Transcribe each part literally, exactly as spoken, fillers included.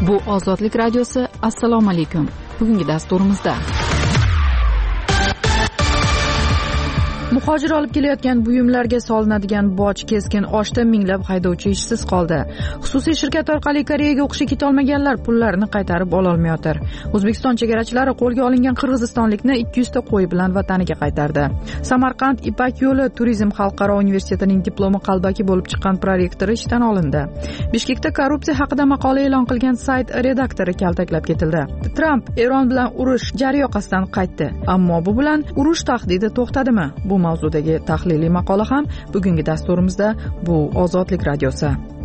Bu Ozodlik radiosi. Assalomu alaykum. Bugungi dasturimizda muhojir olib kelayotgan buyumlarga solinadigan boj keskin oshdi, minglab haydovchi ishsiz qoldi. Xususiy shirkat orqali Koreyaga o'qishga keta olmaganlar pullarini qaytarib ololmayotir. O'zbekiston chegarachilari qo'lga olingan qirg'izistonlikni ikki yuz ta qo'y bilan vataniga qaytardi. Samarqand Ipak yo'li turizm xalqaro universitetining diplomi qalbaki bo'lib chiqqan prorektori ishdan olindi. Bishkekda korrupsiya haqida maqola e'lon qilgan sayt redaktori kaltaklab ketildi. Tramp Eron bilan urush jaryoqasidan qaytdi. Ammo bu bilan urush tahdidi to'xtadimi? Bu mavzudagi tahliliy maqola ham bugungi dasturimizda. Bu Ozodlik radiosi.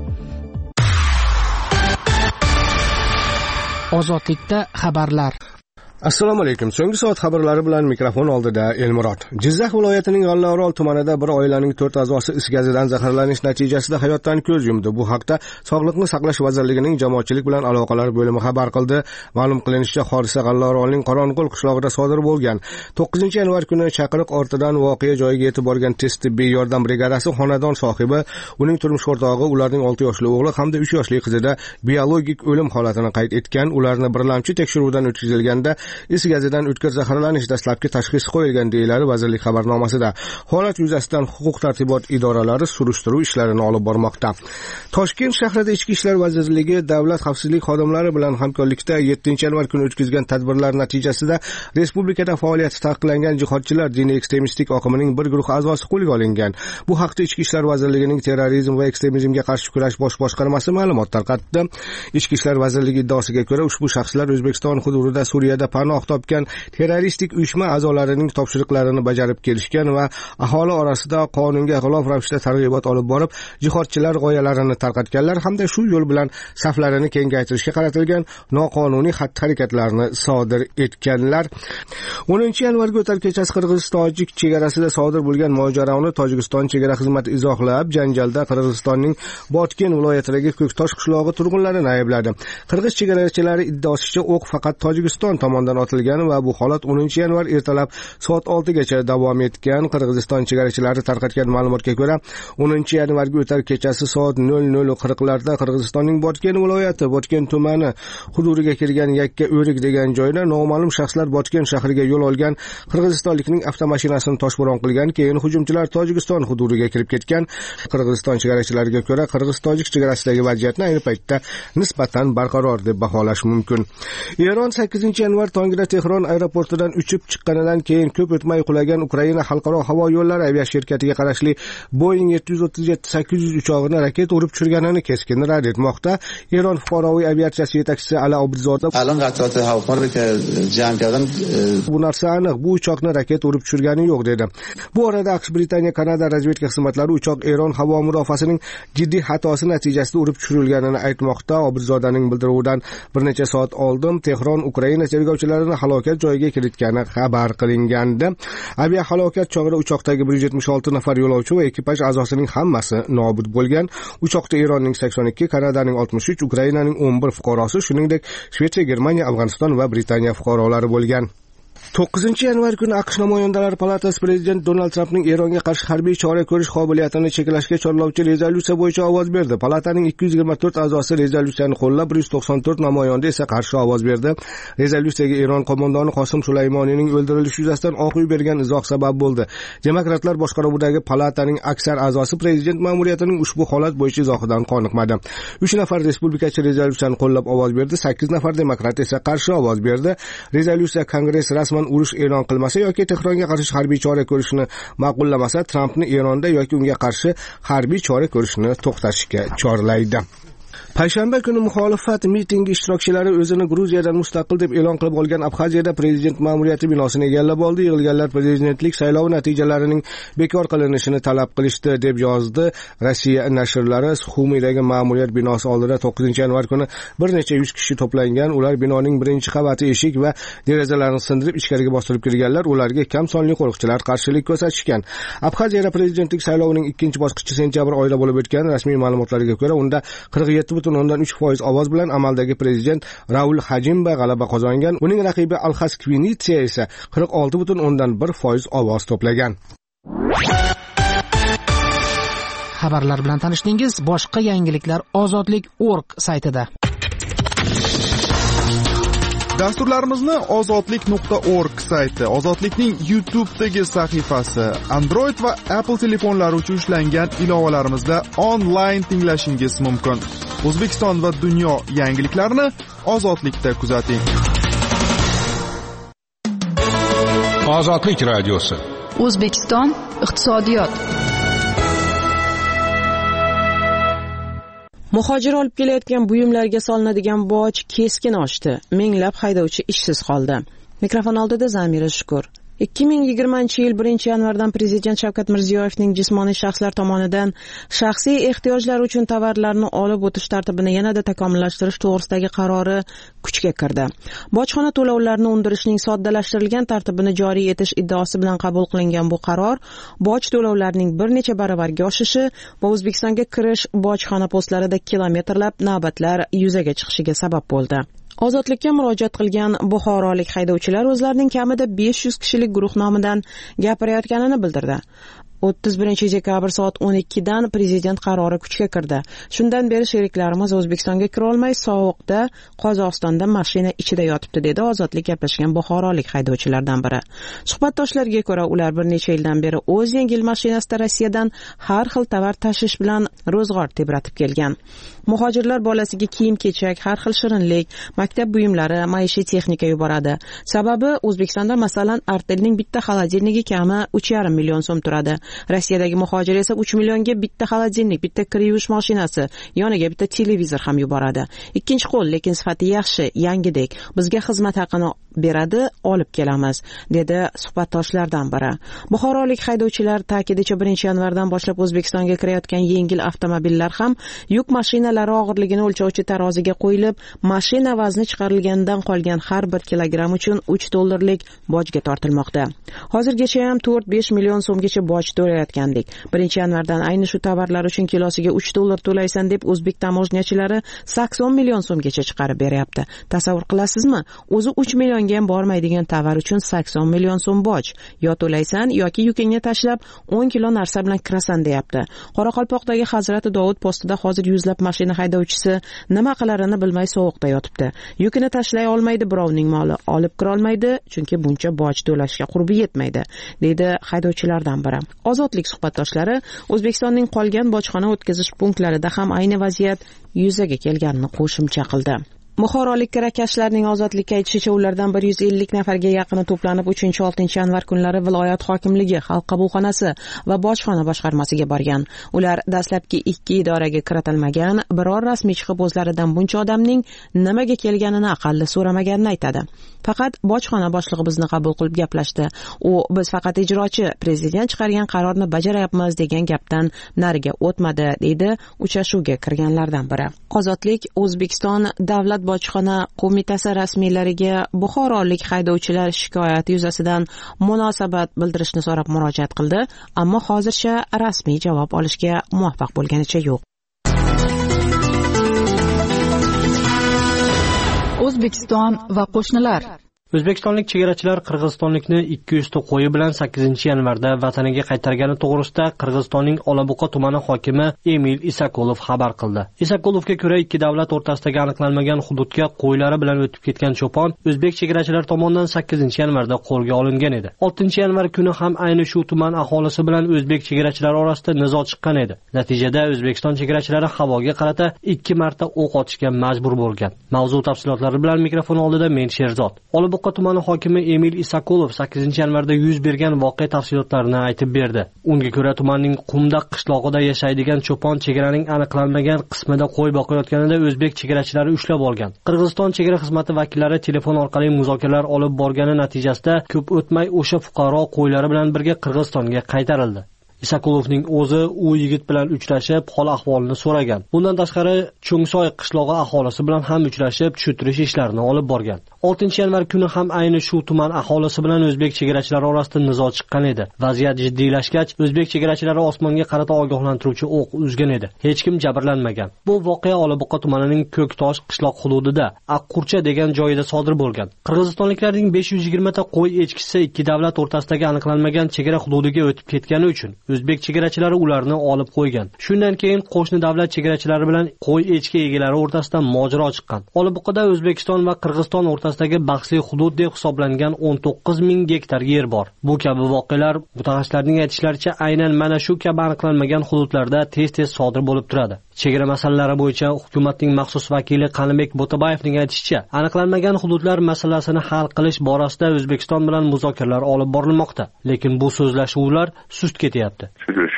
Ozodlikda xabarlar. Assalomu alaykum. So'nggi soat xabarlari bilan mikrofon oldida Elmurod. Jizzax viloyatining G'allaorol tumanida bir oilaning to'rt a'zosi is gazidan zaharlanish natijasida hayotdan ko'z yumdi. Bu haqda Sog'liqni saqlash vazirligining jamoatchilik bilan aloqalar bo'limi xabar qildi. Ma'lum qilinishicha, hodisa G'allaorolning Qoronqul qishlog'ida sodir bo'lgan. to'qqizinchi yanvar kuni Chaqiriq ortidan voqea joyiga yetib borgan tez tibbiy yordam brigadasi xonadon sohibi, uning turmush o'rtog'i, ularning olti yoshli o'g'li hamda uch yoshli qizida biologik o'lim holatini qayd etgan. Ularni birlamchi tekshiruvdan o'tkazilganda is gazidan o'tkir zaharlanish dastlabki tashxisi qo'yilgan, deyiladi vazirlik xabarnomasida. Holat yuzasidan huquq tartibot idoralari surishtiruv ishlarini olib bormoqda. Toshkent shahrida Ichki ishlar vazirligi davlat xavfsizlik xodimlari bilan hamkorlikda yettinchi yanvar kuni o'tkazgan tadbirlar natijasida respublikada faoliyati taqiqlangan jihodchilar diniy ekstremistik oqimining bir guruh a'zosi qo'lga olingan. Bu haqda Ichki ishlar vazirligining terrorizm va ekstremizmga qarshi kurash bosh boshqarmasi ma'lumot tarqatdi. Ichki ishlar vazirligi iddaosiga ko'ra, ushbu shaxslar O'zbekiston hududida Suriyada panoh topgan terroristik uyushma a'zolarining topshiriqlarini bajarib kelishgan va aholi orasida qonunga xilof ravishda targ'ibot olib borib, jihodchilar g'oyalarini tarqatganlar hamda shu yo'l bilan saflarini kengaytirishga qaratilgan noqonuniy xatti-harakatlarni sodir etganlar. o'ninchi yanvarga o'tar kechasi Qirg'iziston-tojik chegarasida sodir bo'lgan mojaroni Tojikiston chegara xizmati izohlab, janjalda Qirg'izistonning Botken viloyatidagi Ko'ktosh qishlog'i turg'unlarini aybladi. Qirg'iz chegarachilari iddaosicha, o'q faqat Tojikiston tomonidan otilgan va bu holat o'ninchi yanvar ertalab soat oltigacha davom etgan. Qirg'iziston chegarachilari tarqatgan ma'lumotga ko'ra, o'ninchi yanvarga o'tar kechasi soat nol nol qirqlarda Qirg'izistonning Botken viloyati Botken tumani hududiga kirgan Yakka O'rik degan joyda noma'lum shaxslar Botken shahriga yo'l olgan qirg'izistonlikning avtomashinasini toshbo'ron qilgan. Keyin hujumchilar Tojikiston hududiga kirib ketgan. Qirg'iziston chegarachilariga ko'ra, Qirg'iz-Tojik chegarasidagi vaziyatni ayni paytda nisbatan barqaror deb baholash mumkin. Eron sakkizinchi yanvar tongida Tehron aeroportidan uchib chiqqanidan keyin ko'p o'tmay qulagan Ukraina xalqaro havo yo'llari aviatsiya shirkatiga qarashli Boeing yetti yuz o'ttiz yetti sakkiz yuz uchog'ini raket urib tushirganini keskin rad etmoqda. Eron fuqaroviy aviatsiyasi yetakchisi Ali Obidzoda الان قطعات هواپیما که جمع کردن bu narsa aniq, bu uchoqni raket urib tushirgani yo'q dedi. Bu orada AQSh, Britaniya, Kanada razvedka xizmatlari uchoq Eron havo mudofaasining jiddiy xatosi natijasida urib tushirilganini aytmoqda. Obidzodaning bildiruvidan bir necha soat oldin Tehron Ukraina tergovchilarini halokat joyiga kiritgani xabar qilingandi. Avia halokat chog'ida uchoqdagi bir yuz yetmish olti nafar yo'lovchi va ekipaj a'zosining hammasi nobud bo'lgan. Uchoqda Eronning sakson ikki, Kanadaning oltmish uch, Ukrainaning o'n bir fuqarosi, shuningdek Shvetsiya, Germaniya, Afg'oniston va Britaniya fuqarolari bo'lgan. to'qqizinchi yanvar kuni AQSh Namoyandalari palatasi prezident Donald Trampning Eronga qarshi harbiy chora ko'rish qobiliyatini cheklashga chorlovchi rezolyutsiya bo'yicha ovoz berdi. Palataning ikki yuz yigirma to'rt a'zosi rezolyutsiyani qo'llab, bir yuz to'qson to'rt namoyanda esa qarshi ovoz berdi. Rezolyutsiyaga Eron qo'mondoni Qosim Sulaymoniyning o'ldirilishi yuzasidan Oq uy bergan izoh sabab bo'ldi. Demokratlar boshqaruvidagi palataning aksar a'zosi prezident ma'muriyatining ushbu holat bo'yicha izohidan qoniqmadi. uch nafar respublikachi rezolyutsiyani qo'llab ovoz berdi, sakkiz nafar demokrat esa qarshi ovoz berdi. Rezolyutsiya Kongress rasman urush e'lon qilmasa yoki Tehronga qarshi harbiy chora ko'rishni ma'qullamasa, Trampni Eronda yoki unga qarshi harbiy chora ko'rishni to'xtatishga chorlaydi. Payshanba kuni muxolifat mitingi ishtirokchilari o'zini Gruziyadan mustaqil deb e'lon qilib olgan Abxaziyada prezident ma'muriyati binosini egallab oldi. Yig'ilganlar prezidentlik saylovi natijalarining bekor qilinishini talab qilishdi, deb yozdi Rossiya nashrlari. Suxumidagi ma'muriyat binosi oldida to'qqizinchi yanvar kuni bir necha yuz kishi to'plangan. Ular binoning birinchi qavati eshik va derazalarini sindirib ichkariga bostirib kirganlar. Ularga kam sonli qo'riqchilar qarshilik ko'rsatishgan. Abxaziyada prezidentlik saylovining ikkinchi bosqichi sentyabr oyida bo'lib o'tgan. Rasmiy ma'lumotlarga ko'ra, unda qirq yetti butun o'ndan uch foiz ovoz bilan amaldagi prezident Raul Hajimba g'alaba qozongan. Uning raqibi Alxas Kvinitsia esa qirq olti butun o'ndan bir foiz ovoz to'plagan. Xabarlar bilan tanishdingiz. Boshqa yangiliklar ozodlik точка org saytida. Dasturlarimizni ozodlik nuqta org sayti, Ozodlikning YouTube'dagi sahifasi, Android va Apple telefonlari uchun ishlangan ilovalarimizda onlayn tinglashingiz mumkin. O'zbekiston va dunyo yangiliklarini Ozodlikda kuzating. Ozodlik radiosi. O'zbekiston iqtisodiyot. Muhojir olib kelayotgan buyumlarga solinadigan boj keskin oshdi. Minglab haydovchi ishsiz qoldi. Mikrofon oldida Zamira Shukur. ikki ming yigirmanchi yil birinchi yanvardan Prezident Shavkat Mirziyoyevning jismoniy shaxslar tomonidan shaxsiy ehtiyojlar uchun tovarlarni olib o'tish tartibini yanada takomillashtirish to'g'risidagi qarori kuchga kirdi. Bojxona to'lovlarini undirishning soddalashtirilgan tartibini joriy etish iddaosi bilan qabul qilingan bu qaror boj to'lovlarining bir necha baravarga oshishi va O'zbekistonga kirish bojxona postlarida kilometrlab navbatlar yuzaga chiqishiga sabab bo'ldi. Ozodlikka murojaat qilgan buxorolik haydovchilar o'zlarining kamida besh yuz kishilik guruh nomidan gapirayotganini bildirdi. o'ttiz birinchi dekabr soat o'n ikkidan Prezident qarori kuchga kirdi. Shundan beri sheriklarimiz O'zbekistonga kira olmay sovuqda Qozog'istonda mashina ichida yotibdi, dedi Ozodlik gaplashgan buxorolik haydovchilardan biri. Suhbatdoshlariga ko'ra, ular bir necha yildan beri o'z yengil mashinasida Rossiyadan har xil tovar tashish bilan ro'zg'or tebratib kelgan. Muhojirlar bolasiga kiyim-kechak, har xil shirinlik, maktab buyumlari, maishiy texnika yuboradi. Sababi O'zbekistonda masalan Artelning bitta xolodilnigi kami uch yarim million so'm turadi. Rossiyadagi muhojir esa uch millionga bitta xolodilnik, bitta kir yuvish mashinasi, yoniga bitta televizor ham yuboradi. Ikkinchi qo'l, lekin sifati yaxshi, yangidek. Bizga xizmat haqini beradi, olib kelamiz, dedi suhbatdoshlardan biri. Buxorolik haydovchilar ta'kidicha birinchi yanvardan boshlab O'zbekistonga kirayotgan yengil avtomobillar ham yuk mashinalari og'irligini o'lchovchi taroziga qo'yilib, mashina vazni chiqarilganidan qolgan har bir kilogramm uchun uch dollarlik bojga tortilmoqda. Hozirgacha ham to'rt besh million so'mgacha boj to'layotgandik. Birinchi yanvardan ayni shu tovarlar uchun kilosiga uch dollar to'laysan deb o'zbek tamojnachilari sakson million so'mgacha chiqarib beryapti. Tasavvur qilasizmi? O'zi uch million ham bormaydigan tovar uchun sakson million so'm boj. Yo to'laysan yoki yukingni tashlab o'n kilo narsa bilan kirasan, deyapti. Qoraqalpoqdagi Hazrati Dovud postida hozir yuzlab mashina haydovchisi nima qilarini bilmay sovuqda yotibdi. Yukini tashlay olmaydi, birovning moli olib kira olmaydi, chunki buncha boj to'lashga qurbi yetmaydi, deydi haydovchilardan biri. Ozodlik suhbatdoshlari O'zbekistonning qolgan bojxona o'tkazish punktlarida ham ayni vaziyat yuzaga kelganini qo'shimcha qildi. Buxorolik kirakashlarning Ozodlikka aytishicha, ulardan bir yuz ellik nafarga yaqini to'planib uchinchi oltinchi yanvar kunlari viloyat hokimligi, xalq qabulxonasi va bojxona boshqarmasiga borgan. Ular dastlabki ikki idoraga kiritilmagan, biror rasmiy chiqib o'zlaridan buncha odamning nimaga kelganini aqalli so'ramaganini aytadi. Faqat bojxona boshlig'i bizni qabul qilib gaplashdi. U biz faqat ijrochi, Prezident chiqargan qarorni bajarayapmiz degan gapdan nariga o'tmadi, deydi uchrashuvga kirganlardan biri. Ozodlik O'zbekiston davlat bojxona qo'mitasi rasmiylariga buxorolik haydovchilar shikoyati yuzasidan munosabat bildirishni so'rab murojaat qildi, ammo hozircha rasmiy javob olishga muvaffaq bo'lganicha yo'q. O'zbekiston va qo'shnilar. O'zbekistonlik chegarachilar qirg'izistonlikni ikki yuz ta qo'yi bilan sakkizinchi yanvarda vataniga qaytargani to'g'risida Qirg'izistonning Olabuqa tumani hokimi Emil Isakolov xabar qildi. Isakolovga ko'ra, ikki davlat o'rtasidagi aniqlanmagan hududga qo'ylari bilan o'tib ketgan cho'pon o'zbek chegarachilar tomonidan sakkizinchi yanvarda qo'lga olingan edi. oltinchi yanvar kuni ham ayni shu tuman aholisi bilan o'zbek chegarachilari orasida nizo chiqqan edi. Natijada O'zbekiston chegarachilari havoga qarata ikki marta o'q otishga majbur bo'lgan. Mavzu tafsilotlari bilan mikrofon oldida men Sherzod. Olabuqa tumani hokimi Emil Isakolov sakkizinchi yanvarda yuz bergan voqea tafsilotlarini aytib berdi. Unga ko'ra, tumanning Qumdaq qishlog'ida yashaydigan cho'pon chegaraning aniqlanmagan qismida qo'y boqayotganida o'zbek chegarachilari ushlab olgan. Qirg'iziston chegara xizmati vakillari telefon orqali muzokaralar olib borgani natijasida ko'p o'tmay o'sha fuqaro qo'ylari bilan birga Qirg'izistonga qaytarildi. Isakolovning o'zi u yigit bilan uchrashib, hol ahvolini so'ragan. Bundan tashqari, Cho'ngsoy qishlog'i aholisi bilan ham uchrashib, tushuntirish ishlarini olib borgan. oltinchi yanvar kuni ham ayni shu tuman aholisi bilan o'zbek chegarachilari orasida nizo chiqqan edi. Vaziyat jiddiylashgach, o'zbek chegarachilari osmonga qarata ogohlantiruvchi o'q uzgan edi. Hech kim jabrlanmagan. Bu voqea Olabuqa tumanining Ko'ktosh qishloq hududida Aqqurcha degan joyida sodir bo'lgan. Qirg'izistonliklarning besh yuz yigirma ta qo'y echkisi ikki davlat o'rtasidagi aniqlanmagan chegara hududiga o'tib ketgani uchun o'zbek chegarachilari ularni olib qo'ygan. Shundan keyin qo'shni davlat chegarachilari bilan qo'y echki egalari o'rtasida mojaro chiqqan. Olabuqada O'zbekiston va Qirg'iziston o'rtasida o'rtasidagi bahsli hudud deb hisoblangan o'n to'qqiz ming gektar yer bor. Bu kabi voqealar mutaxassislarning aytishlaricha aynan mana shu kabi aniqlanmagan hududlarda tez-tez sodir bo'lib turadi. Chegara masalalari bo'yicha hukumatning maxsus vakili Qanibek Bo'tabayevning aytishicha, aniqlanmagan hududlar masalasini hal qilish borasida O'zbekiston bilan muzokaralar olib borilmoqda, lekin bu so'zlashuvlar sust ketyapti.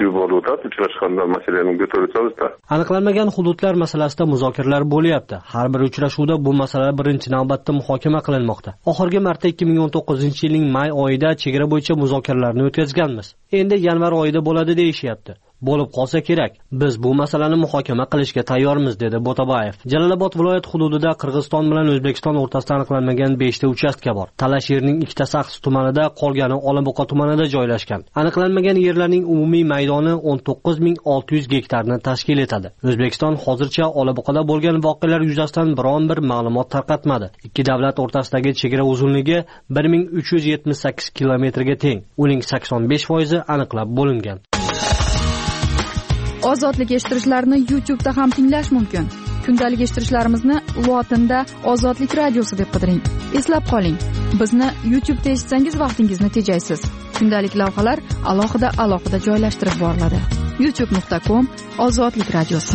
Aniqlanmagan hududlar masalasida muzokaralar bo'lyapti. Har bir uchrashuvda bu masala birinchi navbatda muhokama qilinmoqda. Oxirgi marta ikki ming o'n to'qqizinchi yilning may oyida chegara bo'yicha muzokaralarni o'tkazganmiz. Endi yanvar oyida bo'ladi deyishyapti. Bo'lib qolsa kerak. Biz bu masalani muhokama qilishga tayyormiz, dedi Bo'tabayev. Jalolobod viloyat hududida Qirg'iziston bilan O'zbekiston o'rtasida aniqlanmagan besh ta uchastka bor. Talash yerning ikkitasi Aqs tumanida, qolgani Olabuqa tumanida joylashgan. Aniqlanmagan yerlarning umumiy maydoni o'n to'qqiz ming olti yuz gektarni tashkil etadi. O'zbekiston hozircha Olabuqada bo'lgan voqealar yuzasidan biron bir ma'lumot tarqatmadi. Ikki davlat o'rtasidagi chegara uzunligi bir ming uch yuz yetmish sakkiz kilometrga teng. Uning sakson besh foizi aniqlab bo'lingan. Ozodlik eshittirishlarni YouTube'da ham tinglash mumkin. Kundalik eshittirishlarimizni lotinda Ozodlik radiosi deb qidiring. Eslab qoling, bizni YouTube'da eshitsangiz vaqtingizni tejaysiz. Kundalik lavhalar alohida alohida joylashtirib boriladi. youtube nuqta com Ozodlik radiosi.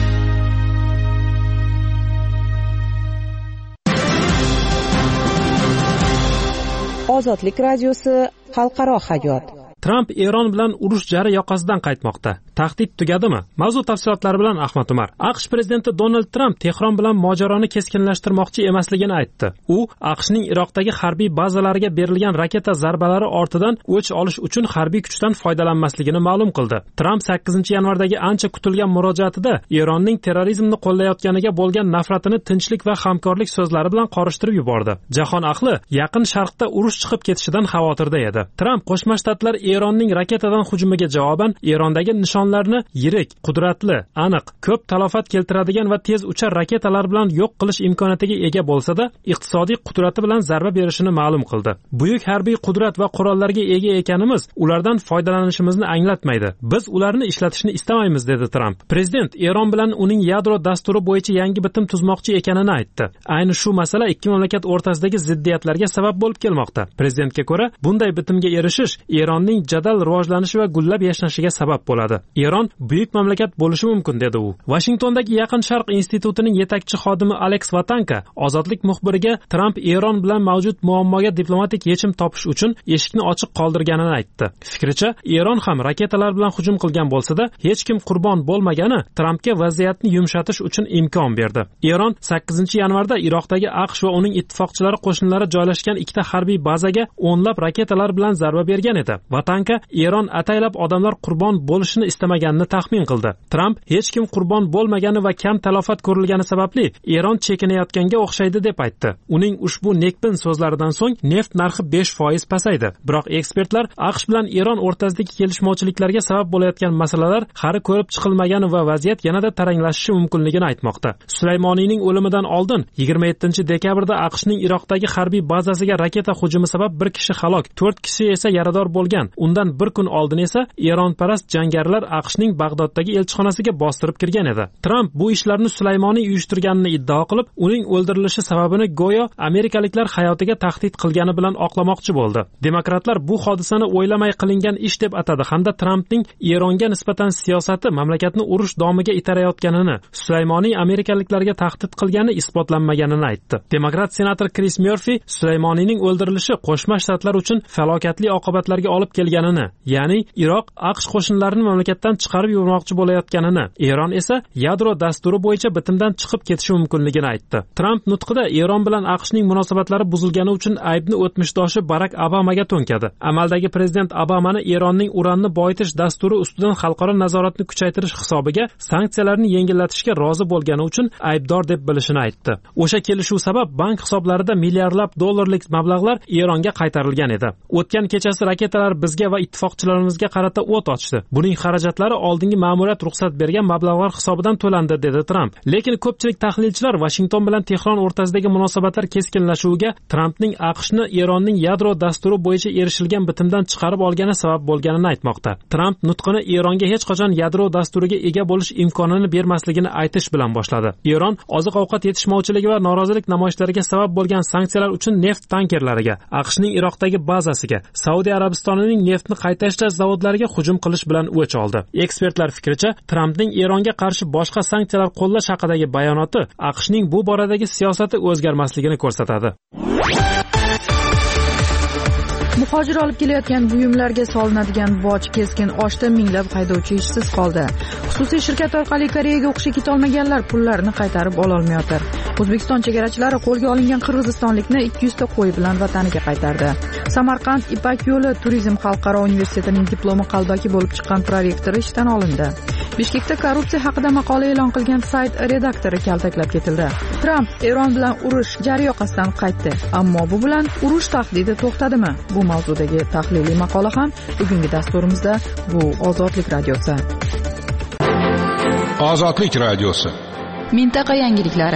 Ozodlik radiosi xalqaro hayot. Tramp Eron bilan urush jari yoqasidan qaytmoqda. Tahdid tugadimi? Mavzu tafsilotlari bilan Ahmad Umar. AQSh prezidenti Donald Tramp Tehron bilan mojaroni keskinlashtirmoqchi emasligini aytdi. U AQShning Iroqdagi harbiy bazalariga berilgan raketa zarbalari ortidan o'ch olish uchun harbiy kuchdan foydalanmasligini ma'lum qildi. Tramp sakkizinchi yanvardagi ancha kutilgan murojaatida Eronning terrorizmni qo'llayotganiga bo'lgan nafratini tinchlik va hamkorlik so'zlari bilan qorishtirib yubordi. Jahon ahli Yaqin Sharqda urush chiqib ketishidan xavotirda edi. Tramp Qo'shma Shtatlar Eronning raketadan hujumiga javoban Erondagi nishonlarni yirik, qudratli, aniq, ko'p talofat keltiradigan va tez uchar raketalar bilan yo'q qilish imkoniyatiga ega bo'lsa-da, iqtisodiy qudrati bilan zarba berishini ma'lum qildi. Buyuk harbiy qudrat va qurollarga ega ekanimiz ulardan foydalanishimizni anglatmaydi. Biz ularni ishlatishni istamaymiz, dedi Tramp. Prezident Eron bilan uning yadro dasturi bo'yicha yangi bitim tuzmoqchi ekanini aytdi. Ayni shu masala ikki mamlakat o'rtasidagi ziddiyatlarga sabab bo'lib kelmoqda. Prezidentga ko'ra, bunday bitimga erishish Eronning jadal rivojlanishi va gullab yashnashiga sabab bo'ladi. Eron buyuk mamlakat bo'lishi mumkin, dedi u. Washingtondagi Yaqin Sharq institutining yetakchi xodimi Alex Vatanka Ozodlik muxbiriga Tramp Eron bilan mavjud muammoga diplomatik yechim topish uchun eshikni ochiq qoldirganini aytdi. Fikricha, Eron ham raketalar bilan hujum qilgan bo'lsa-da, hech kim qurbon bo'lmagani Trampga vaziyatni yumshatish uchun imkon berdi. Eron sakkizinchi yanvarda Iroqdagi AQSh va uning ittifoqchilari qo'shinlari joylashgan ikkita harbiy bazaga o'nlab raketalar bilan zarba bergan edi. Vatanka Eron ataylab odamlar qurbon bo'lishini istamaganini taxmin qildi. Tramp hech kim qurbon bo'lmagani va kam talofat ko'rilgani sababli Eron chekinayotganga o'xshaydi deb aytdi. Uning ushbu nekbin so'zlaridan so'ng neft narxi besh foiz pasaydi. Biroq ekspertlar AQSh bilan Eron o'rtasidagi kelishmovchiliklarga sabab bo'layotgan masalalar hali ko'rib chiqilmagani va vaziyat yanada taranglashishi mumkinligini aytmoqda. Sulaymoniyning o'limidan oldin yigirma yettinchi dekabrda AQShning Iroqdagi harbiy bazasiga raketa hujumi sabab bir kishi halok, to'rt kishi esa yarador bo'lgan. Undan bir kun oldin esa Eronparast jangarilar AQShning Bag'doddagi elchixonasiga bostirib kirgan edi. Tramp bu ishlarni Sulaymoniy uyushtirganini iddao qilib, uning o'ldirilishi sababini go'yo amerikaliklar hayotiga tahdid qilgani bilan oqlamoqchi bo'ldi. Demokratlar bu hodisani o'ylamay qilingan ish deb atadi hamda Trampning Eronga nisbatan siyosati mamlakatni urush domiga itarayotganini, Sulaymoniy amerikaliklarga tahdid qilgani isbotlanmaganini aytdi. Demokrat senator Chris Murphy Sulaymoniyning o'ldirilishi Qo'shma Shtatlar uchun falokatli oqibatlarga olib kelganini, ya'ni Iroq AQSh qo'shinlarini mamlakatdan chiqarib yubormoqchi bo'layotganini, Eron esa yadro dasturi bo'yicha bitimdan chiqib ketishi mumkinligini aytdi. Tramp nutqida Eron bilan AQShning munosabatlari buzilgani uchun aybni o'tmishdoshi Barak Obamaga to'nkadi. Amaldagi prezident Obamani Eronning uranni boyitish dasturi ustidan xalqaro nazoratni kuchaytirish hisobiga sanksiyalarni yengillatishga rozi bo'lgani uchun aybdor deb bilishini aytdi. O'sha kelishuv sabab bank hisoblarida milliardlab dollarlik mablag'lar Eronga qaytarilgan edi. O'tgan kechasi raketalar bizga bizga va ittifoqchilarimizga qarata o't ochdi. Buning xarajatlari oldingi ma'muriyat ruxsat bergan mablag'lar hisobidan to'landi, dedi Tramp. Lekin ko'pchilik tahlilchilar Washington bilan Tehron o'rtasidagi munosabatlar keskinlashuviga Trampning AQShni Eronning yadro dasturi bo'yicha erishilgan bitimdan chiqarib olgani sabab bo'lganini aytmoqda. Tramp nutqini Eronga hech qachon yadro dasturiga ega bo'lish imkonini bermasligini aytish bilan boshladi. Eron oziq-ovqat yetishmovchiligi va norozilik namoyishlariga sabab bo'lgan sanksiyalar uchun neft tankerlariga, AQShning Iroqdagi bazasiga, Saudiya Arabistonining neftni qayta ishlash zavodlariga hujum qilish bilan o'ch oldi. Ekspertlar fikricha, Trampning Eronga qarshi boshqa sanksiyalar qo'llash haqidagi bayonoti AQShning bu boradagi siyosati o'zgarmasligini ko'rsatadi. Muhojir olib kelayotgan buyumlarga solinadigan boj keskin oshdi, minglab haydovchi ishsiz qoldi. Xususiy shirkat orqali Koreyaga o'qishga ketolmaganlar pullarini qaytarib ololmayotir. O'zbekiston chegarachilari qo'lga olingan qirg'izistonlikni ikki yuz ta qo'y bilan vataniga qaytardi. Samarqand Ipak yo'li turizm xalqaro universitetining diplomi qalbaki bo'lib chiqqan prorektori ishdan olindi. Bishkekda korrupsiya haqida maqola e'lon qilgan sayt redaktori kaltaklab ketildi. Tramp Eron bilan urush jaryoqasidan qaytdi, ammo bu bilan urush tahdidi to'xtadimi? Bu mavzudagi tahliliy maqola ham bugungi dasturimizda. Bu Ozodlik radiosi. Ozodlik radiosi. Mintaqa yangiliklari.